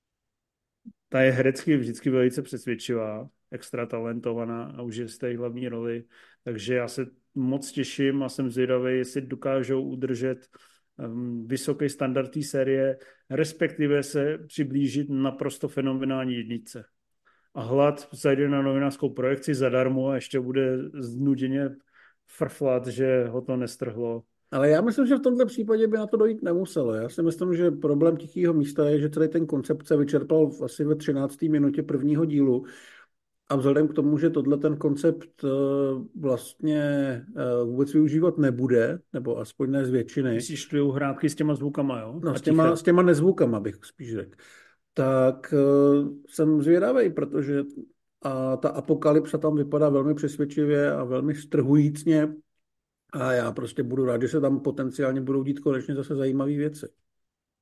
ta je herecky vždycky velice přesvědčivá, extra talentovaná a už je z té hlavní roli, takže já se moc těším a jsem zvědavý, jestli dokážou udržet vysoký standard té série, respektive se přiblížit naprosto fenomenální jedničce. A Hlad zajde na novinářskou projekci zadarmo a ještě bude znuděně frflat, že ho to nestrhlo. Ale já myslím, že v tomto případě by na to dojít nemuselo. Já si myslím, že problém Tichého místa je, že celý ten koncept se vyčerpal asi ve 13. minutě prvního dílu. A vzhledem k tomu, že tohle ten koncept vlastně vůbec využívat nebude, nebo aspoň ne z většiny. Myslíš tu hrátky s těma zvukama, jo? No, s těma nezvukama bych spíš řekl. Tak jsem zvědavý, protože ta apokalypsa tam vypadá velmi přesvědčivě a velmi strhujícně. A já prostě budu rád, že se tam potenciálně budou dít konečně zase zajímavé věci.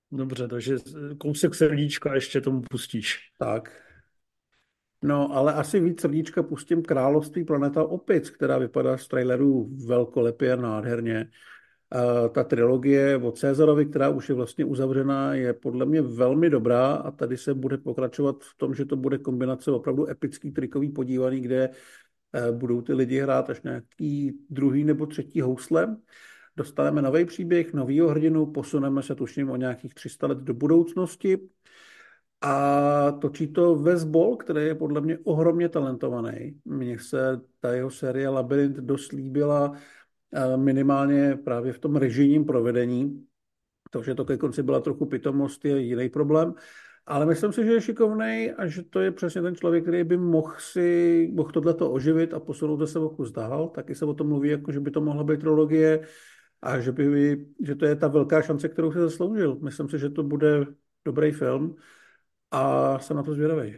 Dobře, takže kousek srdíčka ještě tomu pustíš. Tak. No, ale asi víc srdíčka pustím Království planeta opic, která vypadá z traileru velkolepě a nádherně. Ta trilogie o Caesarovi, která už je vlastně uzavřená, je podle mě velmi dobrá a tady se bude pokračovat v tom, že to bude kombinace opravdu epický trikový podívaný, kde budou ty lidi hrát až nějaký druhý nebo třetí housle. Dostaneme nový příběh, novýho hrdinu, posuneme se tuším o nějakých 300 let do budoucnosti a točí to Wes Ball, který je podle mě ohromně talentovaný. Mně se ta jeho série Labyrint dost líbila, minimálně právě v tom režijním provedení. To, že to ke konci byla trochu pitomost, je jiný problém. Ale myslím si, že je šikovnej a že to je přesně ten člověk, který by mohl tohleto oživit a posunout se o kus dál. Taky se o tom mluví, jako že by to mohla být trilogie a že to je ta velká šance, kterou si zasloužil. Myslím si, že to bude dobrý film a jsem na to zvědavý.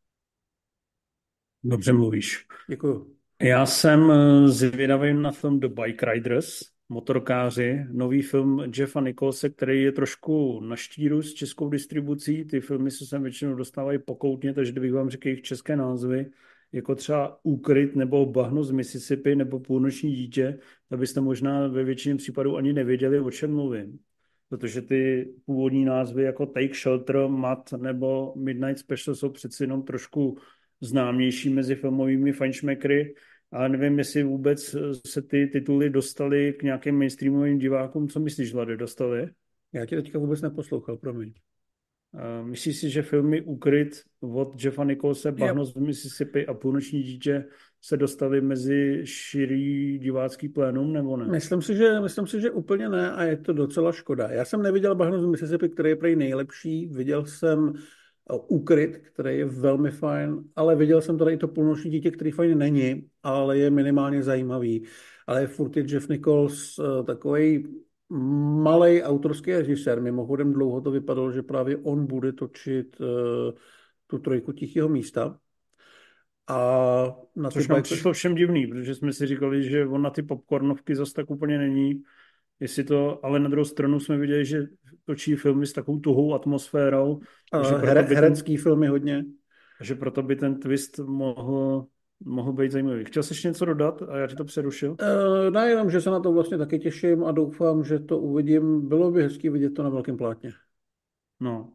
Dobře mluvíš. Děkuju. Já jsem zvědavý na film The Bike Riders, motorkáři, nový film Jeffa Nicholse, který je trošku na štíru s českou distribucí. Ty filmy se sem většinou dostávají pokoutně, takže kdybych vám řekl jejich české názvy, jako třeba Úkryt nebo Bahno z Mississippi nebo Půlnoční dítě, tak byste možná ve většině případů ani nevěděli, o čem mluvím. Protože ty původní názvy jako Take Shelter, Mat nebo Midnight Special jsou přeci jenom trošku známější mezi filmovými fajnšmekry, ale nevím, jestli vůbec se ty tituly dostaly k nějakým mainstreamovým divákům. Co myslíš, Vlady, dostali? Já tě teďka vůbec neposlouchal, promiň. Myslíš si, že filmy Úkryt od Jeffa Nicholse, Yep. Bahno z Mississippi a Půlnoční dítě se dostaly mezi širý divácký plénum, nebo ne? Myslím si, že úplně ne a je to docela škoda. Já jsem neviděl Bahno z Mississippi, který je prej nejlepší. Viděl jsem Úkryt, který je velmi fajn, ale viděl jsem tady i to Půlnoční dítě, který fajn není, ale je minimálně zajímavý. Ale furt je Jeff Nichols takový malý autorský režisér. Mimochodem dlouho to vypadalo, že právě on bude točit tu trojku Tichého místa. A na ty Což nám bajky... přišlo všem divný, protože jsme si říkali, že on na ty popcornovky zas tak úplně není. Jestli to, ale na druhou stranu jsme viděli, že točí filmy s takovou tuhou atmosférou, Herecký filmy hodně. že proto by ten twist mohl být zajímavý. Chtěl jsi ještě něco dodat a já ti to přerušil? Ne, jenom, že se na to vlastně taky těším a doufám, že to uvidím. Bylo by hezký vidět to na velkém plátně. No.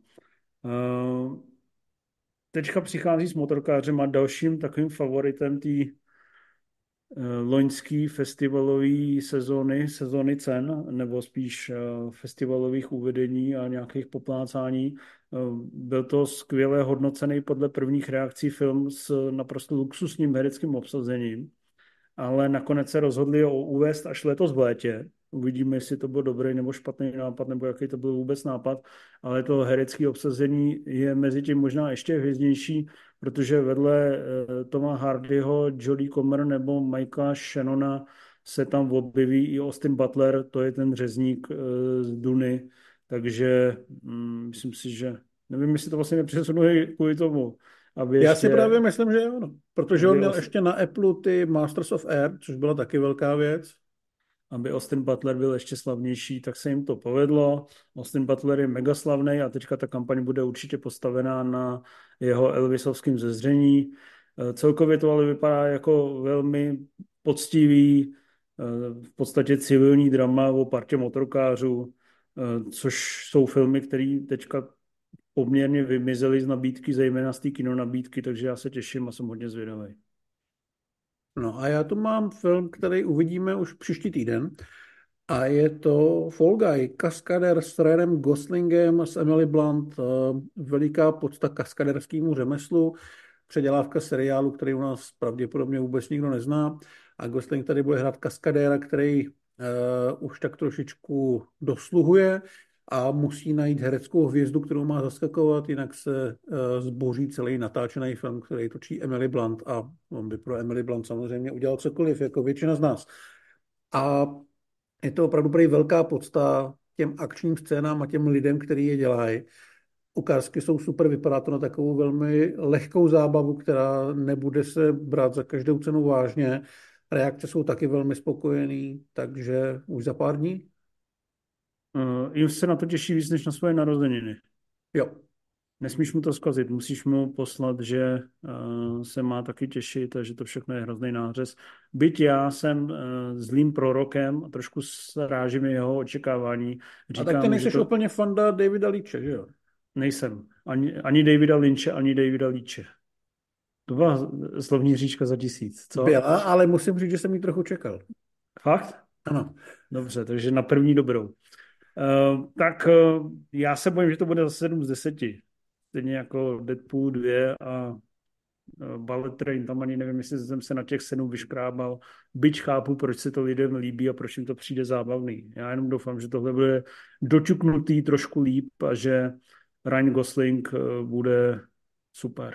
Teďka přichází s motorkářem a dalším takovým favoritem té loňský festivalový sezóny cen, nebo spíš festivalových uvedení a nějakých poplácání. Byl to skvěle hodnocený podle prvních reakcí film s naprosto luxusním hereckým obsazením, ale nakonec se rozhodli ho uvést až letos v létě. Uvidíme, jestli to byl dobrý nebo špatný nápad, nebo jaký to byl vůbec nápad, ale to herecké obsazení je mezi tím možná ještě hvězdnější, protože vedle Toma Hardyho, Jodie Comer nebo Mikea Shannona se tam objeví i Austin Butler, to je ten řezník z Duny, takže myslím si, že nevím, jestli to vlastně nepřesunuje kvůli tomu, aby Já si ještě právě myslím, že jo, no. Protože on aby měl ještě na Apple ty Masters of Air, což byla taky velká věc. aby Austin Butler byl ještě slavnější, tak se jim to povedlo. Austin Butler je mega slavný a teďka ta kampaň bude určitě postavená na jeho Elvisovském zezření. Celkově to ale vypadá jako velmi poctivý, v podstatě civilní drama o partě motorkářů, což jsou filmy, které teďka poměrně vymizely z nabídky, zejména z té kinonabídky, takže já se těším a jsem hodně zvědavý. No a já tu mám film, který uvidíme už příští týden. A je to Fall Guy, kaskader s Ryanem Goslingem a s Emily Blunt. Veliká podsta kaskaderskému řemeslu. Předělávka seriálu, který u nás pravděpodobně vůbec nikdo nezná. A Gosling tady bude hrát kaskadéra, který už tak trošičku dosluhuje a musí najít hereckou hvězdu, kterou má zaskakovat, jinak se zboří celý natáčený film, který točí Emily Blunt a on by pro Emily Blunt samozřejmě udělal cokoliv, jako většina z nás. A je to opravdu prý velká podsta těm akčním scénám a těm lidem, kteří je dělají. Ukázky jsou super, vypadá to na takovou velmi lehkou zábavu, která nebude se brát za každou cenu vážně. Reakce jsou taky velmi spokojený, takže už za pár dní. Jim se na to těší víc než na svoje narozeniny. Jo. Nesmíš mu to zkazit, musíš mu poslat, že se má taky těšit a že to všechno je hrozný nářez. Byť já jsem zlým prorokem a trošku srážím jeho očekávání. A tak ty Říkám, že nejseš to úplně fanda Davida Leitche, že jo? nejsem. Ani Davida Lynche, ani Davida Leitche. To byla slovní hříčka za 1000, co? Byla, ale musím říct, že jsem ji trochu čekal. Fakt? Ano. Dobře, takže na první dobrou. Tak já se bojím, že to bude za 7 z 10. Stejně jako Deadpool 2 a Bullet Train, tam ani nevím, jestli jsem se na těch 7 vyškrábal. Byť chápu, proč se to lidem líbí a proč jim to přijde zábavný. Já jenom doufám, že tohle bude doťuknutý trošku líp a že Ryan Gosling bude super.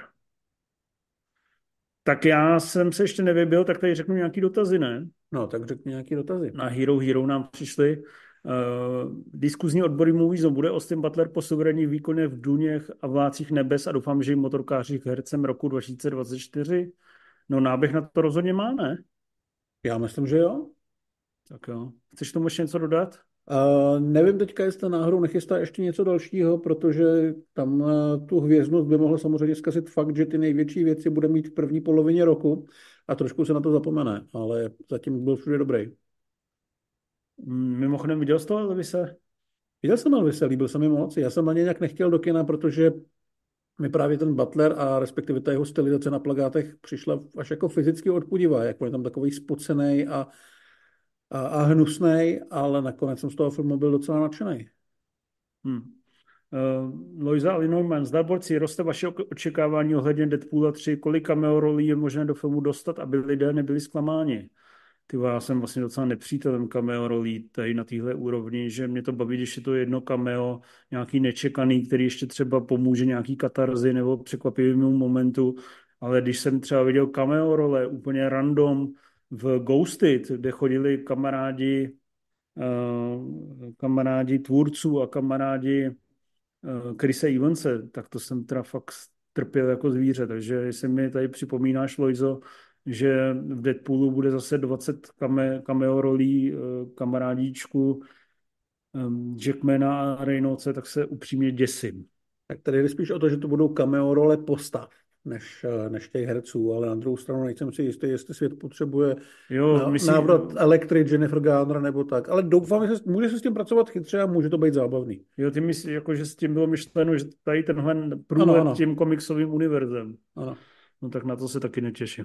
Tak já jsem se ještě nevybil, tak tady řeknu nějaký dotazy, ne? No, tak řekni nějaký dotazy. Na Hero nám přišly. Diskuzní odbory Movie Zone. Bude Austin Butler po suverénní výkoně v Důněch a Vládcích nebes a doufám, že i motorkáři hercem roku 2024. No náběh na to rozhodně má, ne? Já myslím, že jo. Tak jo. Chceš tomu ještě něco dodat? Nevím teďka, jestli náhodou nechystá ještě něco dalšího, protože tam tu hvězdnost by mohlo samozřejmě zkazit fakt, že ty největší věci bude mít v první polovině roku a trošku se na to zapomene, ale zatím byl všude dobrý. Mimochodem viděl jsi to, Elvise? Viděl jsem Elvise, líbil se mi moc. Já jsem na ně nějak nechtěl do kina, protože mi právě ten Butler a respektive ta jeho stylizace na plakátech přišla až jako fyzicky odpudivá, jak on je tam takový spocený a hnusnej, ale nakonec jsem z toho filmu byl docela nadšený. Hmm. Lojza Alinojman, zdar borci, roste vaše očekávání ohledně Deadpoola 3, kolik cameo rolí je možné do filmu dostat, aby lidé nebyli zklamáni? Ty já jsem vlastně docela nepřítelem cameo rolí tady na téhle úrovni, že mě to baví, když je to jedno cameo, nějaký nečekaný, který ještě třeba pomůže nějaký katarzy nebo překvapivému momentu, ale když jsem třeba viděl cameo role úplně random v Ghosted, kde chodili kamarádi tvůrců a kamarádi Chrise Evanse, tak to jsem teda fakt trpěl jako zvíře, takže jestli mi tady připomínáš, Lojzo, že v Deadpoolu bude zase 20 cameo rolí kamarádíčku Jackmana a Reynoldse, tak se upřímně děsím. Tak tady jde spíš o to, že to budou cameo role postav, než těch herců, ale na druhou stranu nejsem si jistý, jestli svět potřebuje Jo, myslím, návrat Elektry, Jennifer Garner nebo tak. Ale doufám, že může se s tím pracovat chytře a může to být zábavný. jo, ty myslíš, jako, že s tím bylo myšleno, že tady tenhle průlet tím komiksovým univerzem. Ano. No tak na to se taky netěším.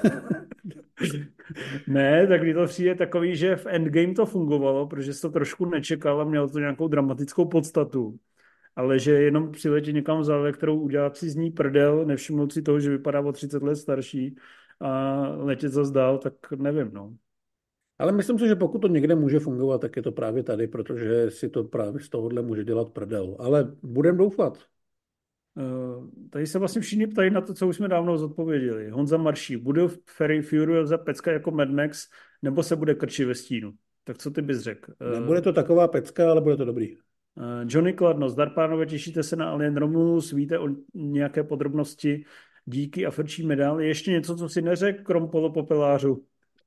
Ne, tak to přijde takový, že v Endgame to fungovalo, protože jsi to trošku nečekal a mělo to nějakou dramatickou podstatu. Ale že jenom přiletí někam za elektrou, udělat si z ní prdel, nevšimnout si toho, že vypadá o 30 let starší a letět zase dál, tak nevím, no. Ale myslím si, že pokud to někde může fungovat, tak je to právě tady, protože si to právě z tohohle může dělat prdel. Ale budem doufat. Tady se vlastně všichni ptají na to, co už jsme dávno zodpověděli. Honza Marší, bude v Fury za pecka jako Mad Max, nebo se bude krčit ve stínu? Tak co ty bys řekl? Nebude to taková pecka, ale bude to dobrý. Johnny Kladno, zdar pánové, těšíte se na Alien Romulus, víte o nějaké podrobnosti, díky a frčí medál. Je ještě něco, co si neřekl, krom polopopelářů?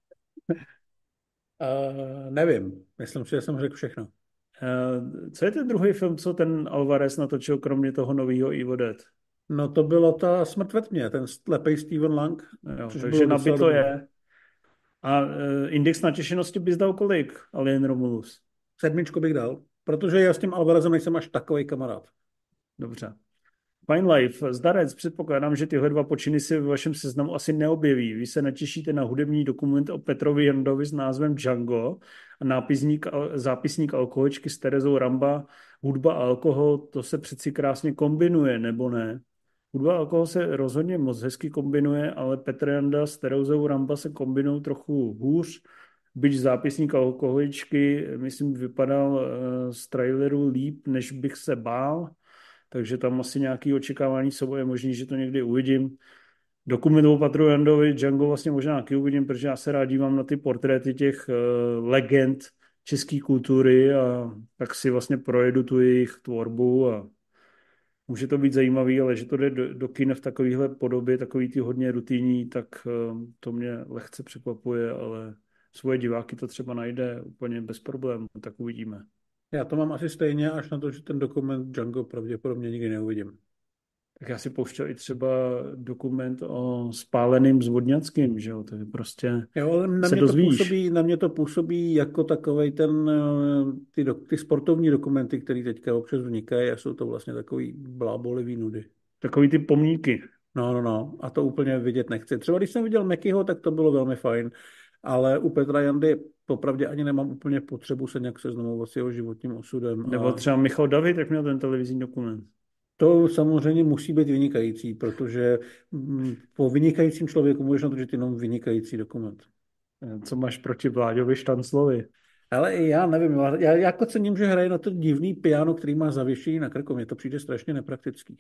Nevím. Myslím si, že jsem řekl všechno. Co je ten druhý film, co ten Alvarez natočil, kromě toho nového Evil Dead? No to byla ta Smrt ve tmě, ten slepej Steven Lang. Jo, takže nabito je. A index natěšenosti bys dal kolik, Alien Romulus? 7 bych dal, protože já s tím Alvarezem nejsem až takovej kamarád. Dobře. Fine Life, zdarec, předpokládám, že tyhle dva počiny si ve vašem seznamu asi neobjeví. Vy se natěšíte na hudební dokument o Petrovi Jandovi s názvem Django a zápisník alkoholičky s Terezou Ramba, hudba a alkohol, to se přeci krásně kombinuje, nebo ne? Hudba a alkohol se rozhodně moc hezky kombinuje, ale Petr Janda s Terezou Ramba se kombinují trochu hůř, byť zápisník alkoholičky, myslím, vypadal z traileru líp, než bych se bál. Takže tam asi nějaké očekávání jsou, je možný, že to někdy uvidím. Dokument o Petru Jandovi, Django vlastně možná taky uvidím, protože já se rád dívám na ty portréty těch legend české kultury a tak si vlastně projedu tu jejich tvorbu a může to být zajímavý, ale že to jde do kin v takovéhle podobě, takový ty hodně rutinní, tak to mě lehce překvapuje, ale svoje diváky to třeba najde úplně bez problémů, tak uvidíme. Já to mám asi stejně, až na to, že ten dokument Django pravděpodobně nikdy neuvidím. Tak já si pouštěl i třeba dokument o spáleným Zvodňanským, že jo, to je prostě Jo, ale se dozvíš. na mě to působí jako takovej ten, ty sportovní dokumenty, které teďka občas vznikají a jsou to vlastně takový blábolivý nudy. Takový ty pomníky. No, no, no. A to úplně vidět nechci. Třeba když jsem viděl Mekyho, tak to bylo velmi fajn. Ale u Petra Jandy popravdě ani nemám úplně potřebu se nějak seznamovat s jeho životním osudem. Nebo A třeba Michal David, jak měl ten televizní dokument. to samozřejmě musí být vynikající, protože po vynikajícím člověku můžeš natočit jenom vynikající dokument. Co máš proti Vláďovi Štanclovi? Ale i já nevím, já jako cením, že hraje na to divný piano, který má zavěšení na krku. Mně to přijde strašně nepraktický.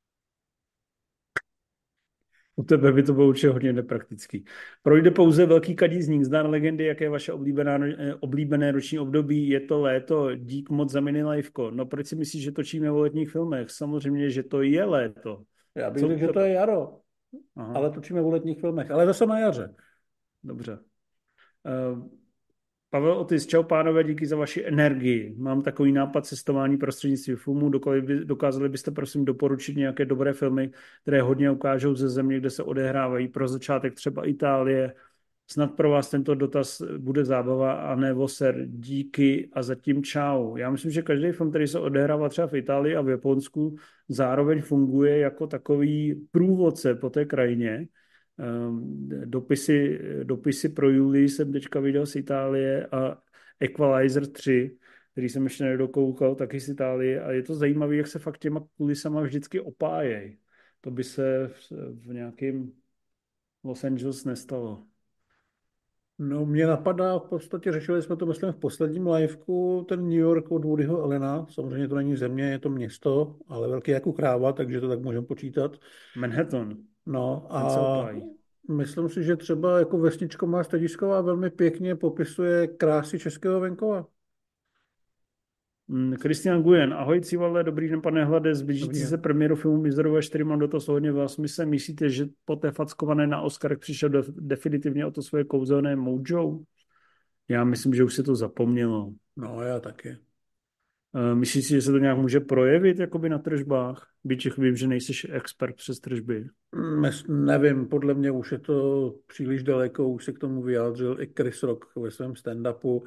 U tebe by to bylo určitě hodně nepraktický. Projde pouze velký kadízník. Zdár legendy, jaké je vaše oblíbené roční období. Je to léto. Dík moc za mini liveko. No proč si myslíš, že točíme o letních filmech? Samozřejmě, že to je léto. Já bych Co u řekl, že to tebe? je jaro, Aha, ale točíme v letních filmech. Ale zase na jaře. dobře. Uh, Pavel Otis, čau pánové, díky za vaši energii. Mám takový nápad cestování prostřednictvím filmů. Dokázali byste prosím doporučit nějaké dobré filmy, které hodně ukážou ze země, kde se odehrávají. Pro začátek třeba Itálie. Snad pro vás tento dotaz bude zábava a ne voser. Díky a zatím čau. Já myslím, že každý film, který se odehrává třeba v Itálii a v Japonsku, zároveň funguje jako takový průvodce po té krajině. Dopisy pro Julii jsem teďka viděl z Itálie a Equalizer 3, který jsem ještě nedokoukal, taky z Itálie. A je to zajímavé, jak se fakt těma kulisama vždycky opájejí. To by se v nějakém Los Angeles nestalo. No, mě napadá, v podstatě řešili jsme to, myslím, v posledním liveku, ten New York od Woodyho Allena. Samozřejmě to není země, je to město, ale velký jako kráva, takže to tak můžeme počítat. Manhattan, No ten se a opájí. myslím si, že třeba jako vesničko má středisková velmi pěkně popisuje krásy českého venkova. Christian Guyen, ahoj Civale, dobrý den pane Hlade, Dobrý zblížící se den. premiéru filmu Mizerové 4, mám dotaz hodně vás. Myslíte, že po té fackované na Oscarech přišel definitivně o to svoje kouzelné mojo? Já myslím, že už se to zapomnělo. No, já taky. Myslíš si, že se to nějak může projevit jakoby na tržbách? Byť vím, že nejsi expert přes tržby. Nevím, podle mě už je to příliš daleko, už se k tomu vyjádřil i Chris Rock ve svém stand-upu.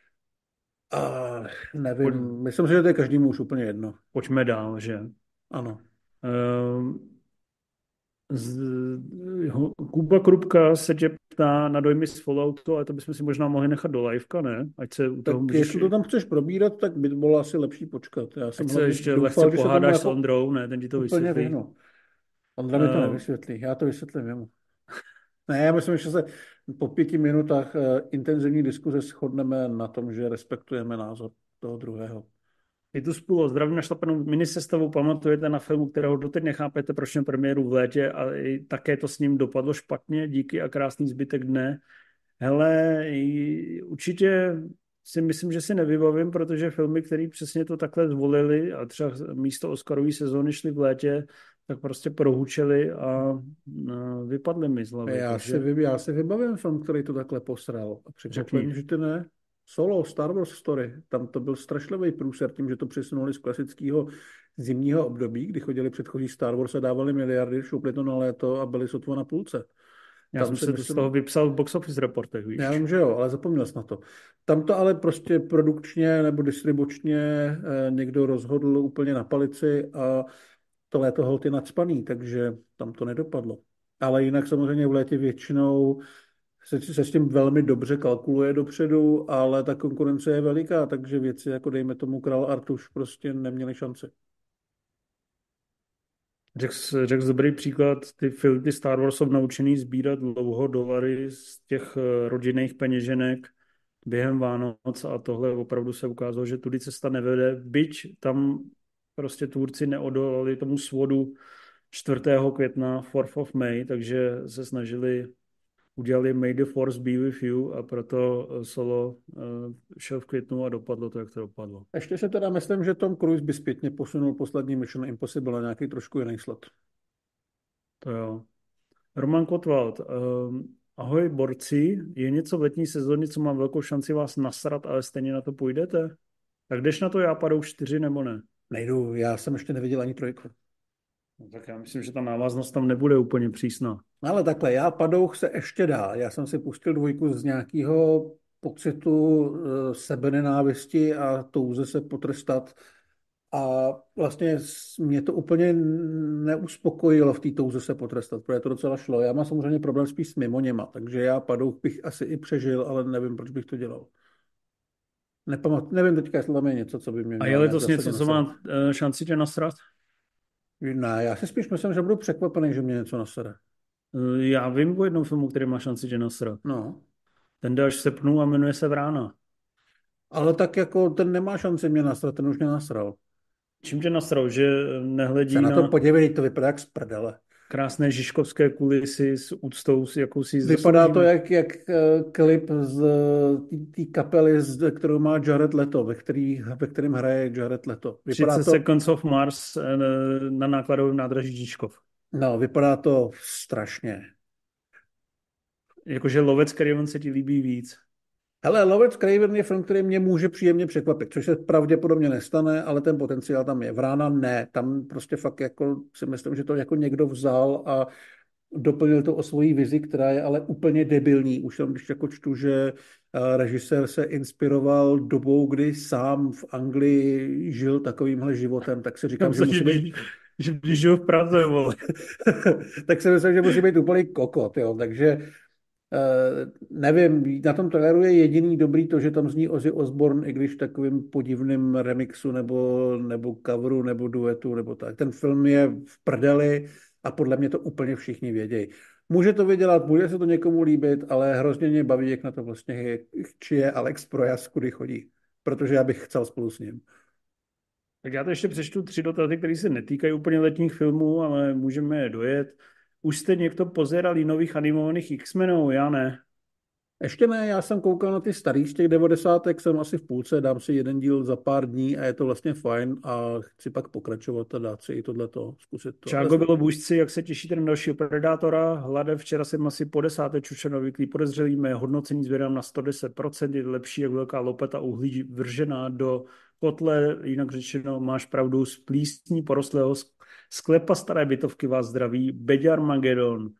A Pojď, nevím, myslím si, že to je každému už úplně jedno. pojďme dál, že? Ano. Ehm, z, Kuba Krupka se tě ptá na dojmy z Falloutu, ale to bychom si možná mohli nechat do liveka, ne? Ať se u Tak toho můžeš, jestli to tam chceš probírat, tak by to bylo asi lepší počkat. Já jsem ať se hlavně ještě lehce doufal, že se tomu pohádáš s jako Ondrou, ne? Ten ti to úplně vysvětlí. vyhnu. Ondra mi to Uh, nevysvětlí, já to vysvětlím jemu. Ne, já myslím, že se po 5 minutách intenzivní diskuze shodneme na tom, že respektujeme názor toho druhého. Je tu spolu, zdravím našlapanou minisestavu, pamatujete na filmu, kterého doteď nechápete, proč měl premiéru v létě a i také to s ním dopadlo špatně, díky a krásný zbytek dne. Hele, určitě si myslím, že si nevybavím, protože filmy, které přesně to takhle zvolili a třeba místo Oscarové sezóny šly v létě, tak prostě prohučeli a vypadly mi z hlavy. Takže Já si vybavím film, který to takhle posral. A překvapení, řekni. že ty ne. Solo, Star Wars Story. Tam to byl strašlivý průser tím, že to přesunuli z klasického zimního období, kdy chodili předchozí Star Wars a dávali miliardy, šoupli to na léto a byli sotva na půlce. Já Tam jsem si se z toho myslím, vypsal v box office reportech, já víš. vím, že jo, ale zapomněl jsi na to. Tam to ale prostě produkčně nebo distribučně někdo rozhodl úplně na palici a to léto holt je nacpaný, takže tam to nedopadlo. Ale jinak samozřejmě v létě většinou se s tím velmi dobře kalkuluje dopředu, ale ta konkurence je veliká, takže věci jako dejme tomu Král Artuš prostě neměli šanci. Řekl jsi dobrý příklad, ty Star Wars jsou naučený sbírat dlouho dolary z těch rodinných peněženek během Vánoc a tohle opravdu se ukázalo, že tudy cesta nevede, byť tam prostě tvůrci neodolali tomu svodu 4. května, 4th of May, takže se snažili, udělali May the Force be with you a proto Solo šel v květnu a dopadlo to, jak to dopadlo. Ještě se teda myslím, že Tom Cruise by zpětně posunul poslední Mission Impossible na nějaký trošku jiný slot. To jo. Roman Kotwald, ahoj borci, je něco v letní sezóně, co mám velkou šanci vás nasrat, ale stejně na to půjdete? Tak jdeš na to Já padou 4 nebo ne? Nejdu, já jsem ještě neviděl ani trojku. No, tak já myslím, že ta návaznost tam nebude úplně přísná. Ale takhle, já padouch se ještě dá. Já jsem si pustil dvojku z nějakého pocitu sebenenávisti a touze se potrestat. A vlastně mě to úplně neuspokojilo v té touze se potrestat, protože to docela šlo. Já mám samozřejmě problém spíš s mimoněma, takže já padouch bych asi i přežil, ale nevím, proč bych to dělal. Nevím teďka, jestli tam je něco, co by mě A je mělo nějak letos zásadně něco, co nasrat. má šanci tě nasrat? Ne, já si spíš myslím, že budu překvapený, že mě něco nasere. Já vím o jednom filmu, který má šanci tě nasrat. No. Ten jde až v srpnu a jmenuje se Vrána. Ale tak jako ten nemá šanci mě nasrat, ten už mě nasral. Čím tě nasral? Že Se nehledí na to na podívej, to vypadá jak z prdele. krásné žižkovské kulisy s úctou, s jakou si Vypadá to zasloužíme? jak klip z té kapely, kterou má Jared Leto, ve kterém hraje Jared Leto. 30 Seconds of Mars na nákladovém nádraží Žižkov. No, vypadá to strašně. Jakože Lovec Craven se ti líbí víc. Hele, Lovec Craven je film, který mě může příjemně překvapit, což se pravděpodobně nestane, ale ten potenciál tam je. Vrána ne, tam prostě fakt jako si myslím, že to jako někdo vzal a doplnil to o svoji vizi, která je ale úplně debilní. Už jenom když jako čtu, že režisér se inspiroval dobou, kdy sám v Anglii žil takovýmhle životem, tak si říkám, že musí být... že když žiju v Praze, vole. tak si myslím, že musí být úplný kokot, jo. Takže nevím, na tom traileru je jediný dobrý to, že tam zní Ozzy Osbourne, i když v takovým podivným remixu nebo coveru nebo duetu nebo tak. Ten film je v prdeli a podle mě to úplně všichni vědějí. Může to vydělat, může se to někomu líbit, ale hrozně mě baví, jak na to vlastně je, či je Alex Projas, kudy chodí. Protože já bych chcel spolu s ním. Tak já to ještě přečtu 3 dotazy, které se netýkají úplně letních filmů, ale můžeme je dojet. Už jste někdo pozerali nových animovaných X-menů? Já ne. Ještě ne, já jsem koukal na ty starý z těch 90. jsem asi v půlce, dám si jeden díl za pár dní a je to vlastně fajn a chci pak pokračovat a dát si i tohleto, zkusit to. Čágo bylo bůžci, jak se těšíte na dalšího Predátora? Hlade, včera jsem asi po 10. čučeno vyklý podezřelý, mé hodnocení zvědám na 110%, je lepší jak velká lopeta uhlí vržená do kotle, jinak řečeno, máš pravdu, z plísní porostlého sklepa staré bytovky vás zdraví, Beďar Magedon.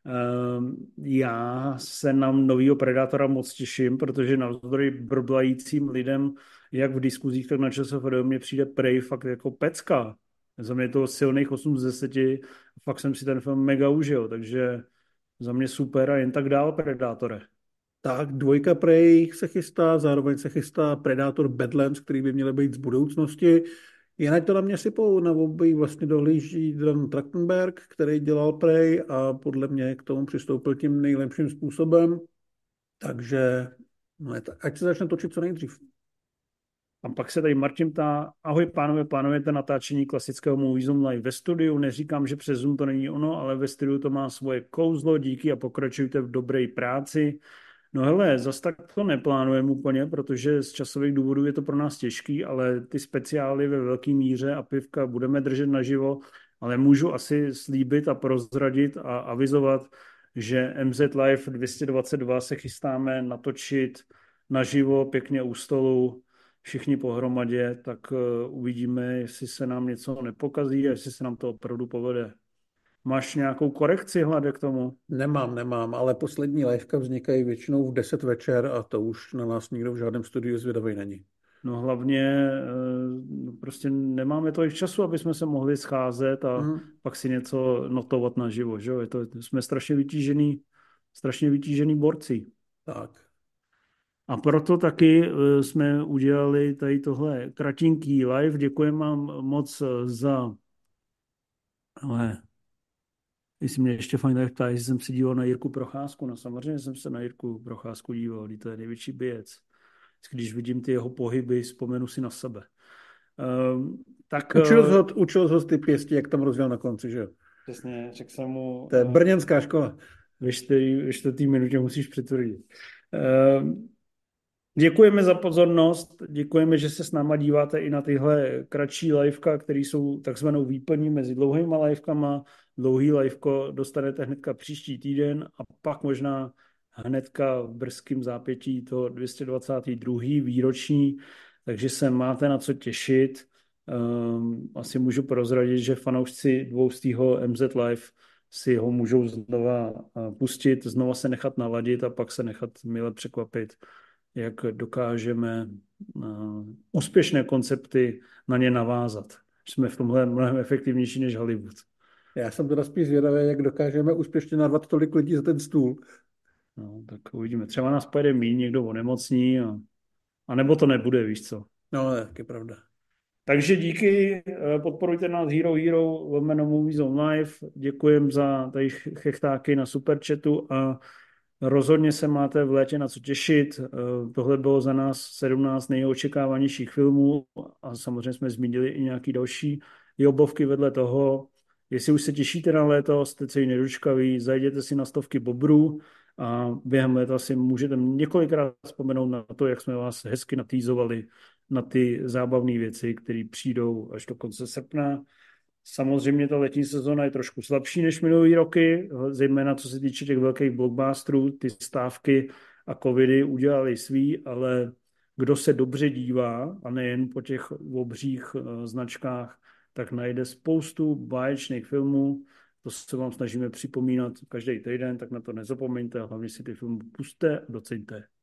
Já se na novýho Predátora moc těším, protože navzdory brblajícím lidem, jak v diskuzích, tak na ČSFD mně přijde Prey fakt jako pecka. Za mě je to silných 8 z 10. Fakt jsem si ten film mega užil, takže za mě super a jen tak dál, Predátore. Tak, dvojka Prey se chystá, zároveň se chystá Predator Badlands, který by měl být z budoucnosti. Jinak to na mě sypou, na obojí vlastně dohlíží Dan Trachtenberg, který dělal Prey a podle mě k tomu přistoupil tím nejlepším způsobem. Takže no, ať se začne točit co nejdřív. A pak se tady Martin ptá, ahoj pánové, plánujete natáčení klasického Movie Zoom Live ve studiu? Neříkám, že přes Zoom to není ono, ale ve studiu to má svoje kouzlo, díky a pokračujte v dobré práci. No hele, zas tak to neplánujeme úplně, protože z časových důvodů je to pro nás těžký, ale ty speciály ve velké míře a pivka budeme držet naživo, ale můžu asi slíbit a prozradit a avizovat, že MZ Live 222 se chystáme natočit naživo, pěkně u stolu, všichni pohromadě, tak uvidíme, jestli se nám něco nepokazí a jestli se nám to opravdu povede. Máš nějakou korekci, Hlade, k tomu? Nemám, ale poslední liveka vznikají většinou v 10 večer a to už na nás nikdo v žádném studiu zvědavý není. No hlavně prostě nemáme tolik času, aby jsme se mohli scházet a pak si něco notovat naživo, že jo? Jsme strašně vytížený borci. Tak. A proto taky jsme udělali tady tohle kratinký live. Děkujeme vám moc za... Ale jestli mě ještě fajn tak ptá, jestli jsem se díval na Jirku Procházku. No samozřejmě jsem se na Jirku Procházku díval, to je největší bijec. Když vidím ty jeho pohyby, vzpomenu si na sebe. Tak, Učil ho z ty pěstí, jak tam rozděl na konci, že jo? Přesně, řekl jsem mu... To je brněnská škola. Ve 4. minutě musíš přitvrdit. Děkujeme za pozornost, děkujeme, že se s náma díváte i na tyhle kratší liveka, které jsou takzvanou výplní mezi dlouhýma livekama. Dlouhý liveko dostanete hnedka příští týden a pak možná hnedka v brzkém zápětí to 222. výroční takže se máte na co těšit. Asi můžu prozradit, že fanoušci dvoustýho MZ Live si ho můžou znova pustit, znova se nechat naladit a pak se nechat mile překvapit, jak dokážeme úspěšné koncepty na ně navázat. Jsme v tomhle mnohem efektivnější než Hollywood. Já jsem teda spíš zvědavý, jak dokážeme úspěšně narvat tolik lidí za ten stůl. No, tak uvidíme. Třeba nás pojede míň, někdo onemocní, a nebo to nebude, víš co. No, tak je pravda. Takže díky, podporujte nás Hero Hero, lomeno Movies on Live. Děkujem za tady chechtáky na superchatu a rozhodně se máte v létě na co těšit. Tohle bylo za nás 17 nejočekávanějších filmů a samozřejmě jsme zmínili i nějaký další jobovky vedle toho. Jestli už se těšíte na léto, jste celý nedočkaví, zajděte si na stovky bobrů a během léta si můžete několikrát vzpomenout na to, jak jsme vás hezky natýzovali na ty zábavné věci, které přijdou až do konce srpna. Samozřejmě ta letní sezóna je trošku slabší než minulý roky, zejména co se týče těch velkých blockbusterů, ty stávky a covidy udělali svý, ale kdo se dobře dívá, a nejen po těch obřích značkách, tak najde spoustu báječných filmů. To se vám snažíme připomínat každý týden, tak na to nezapomeňte a hlavně si ty filmy pusťte a doceňte.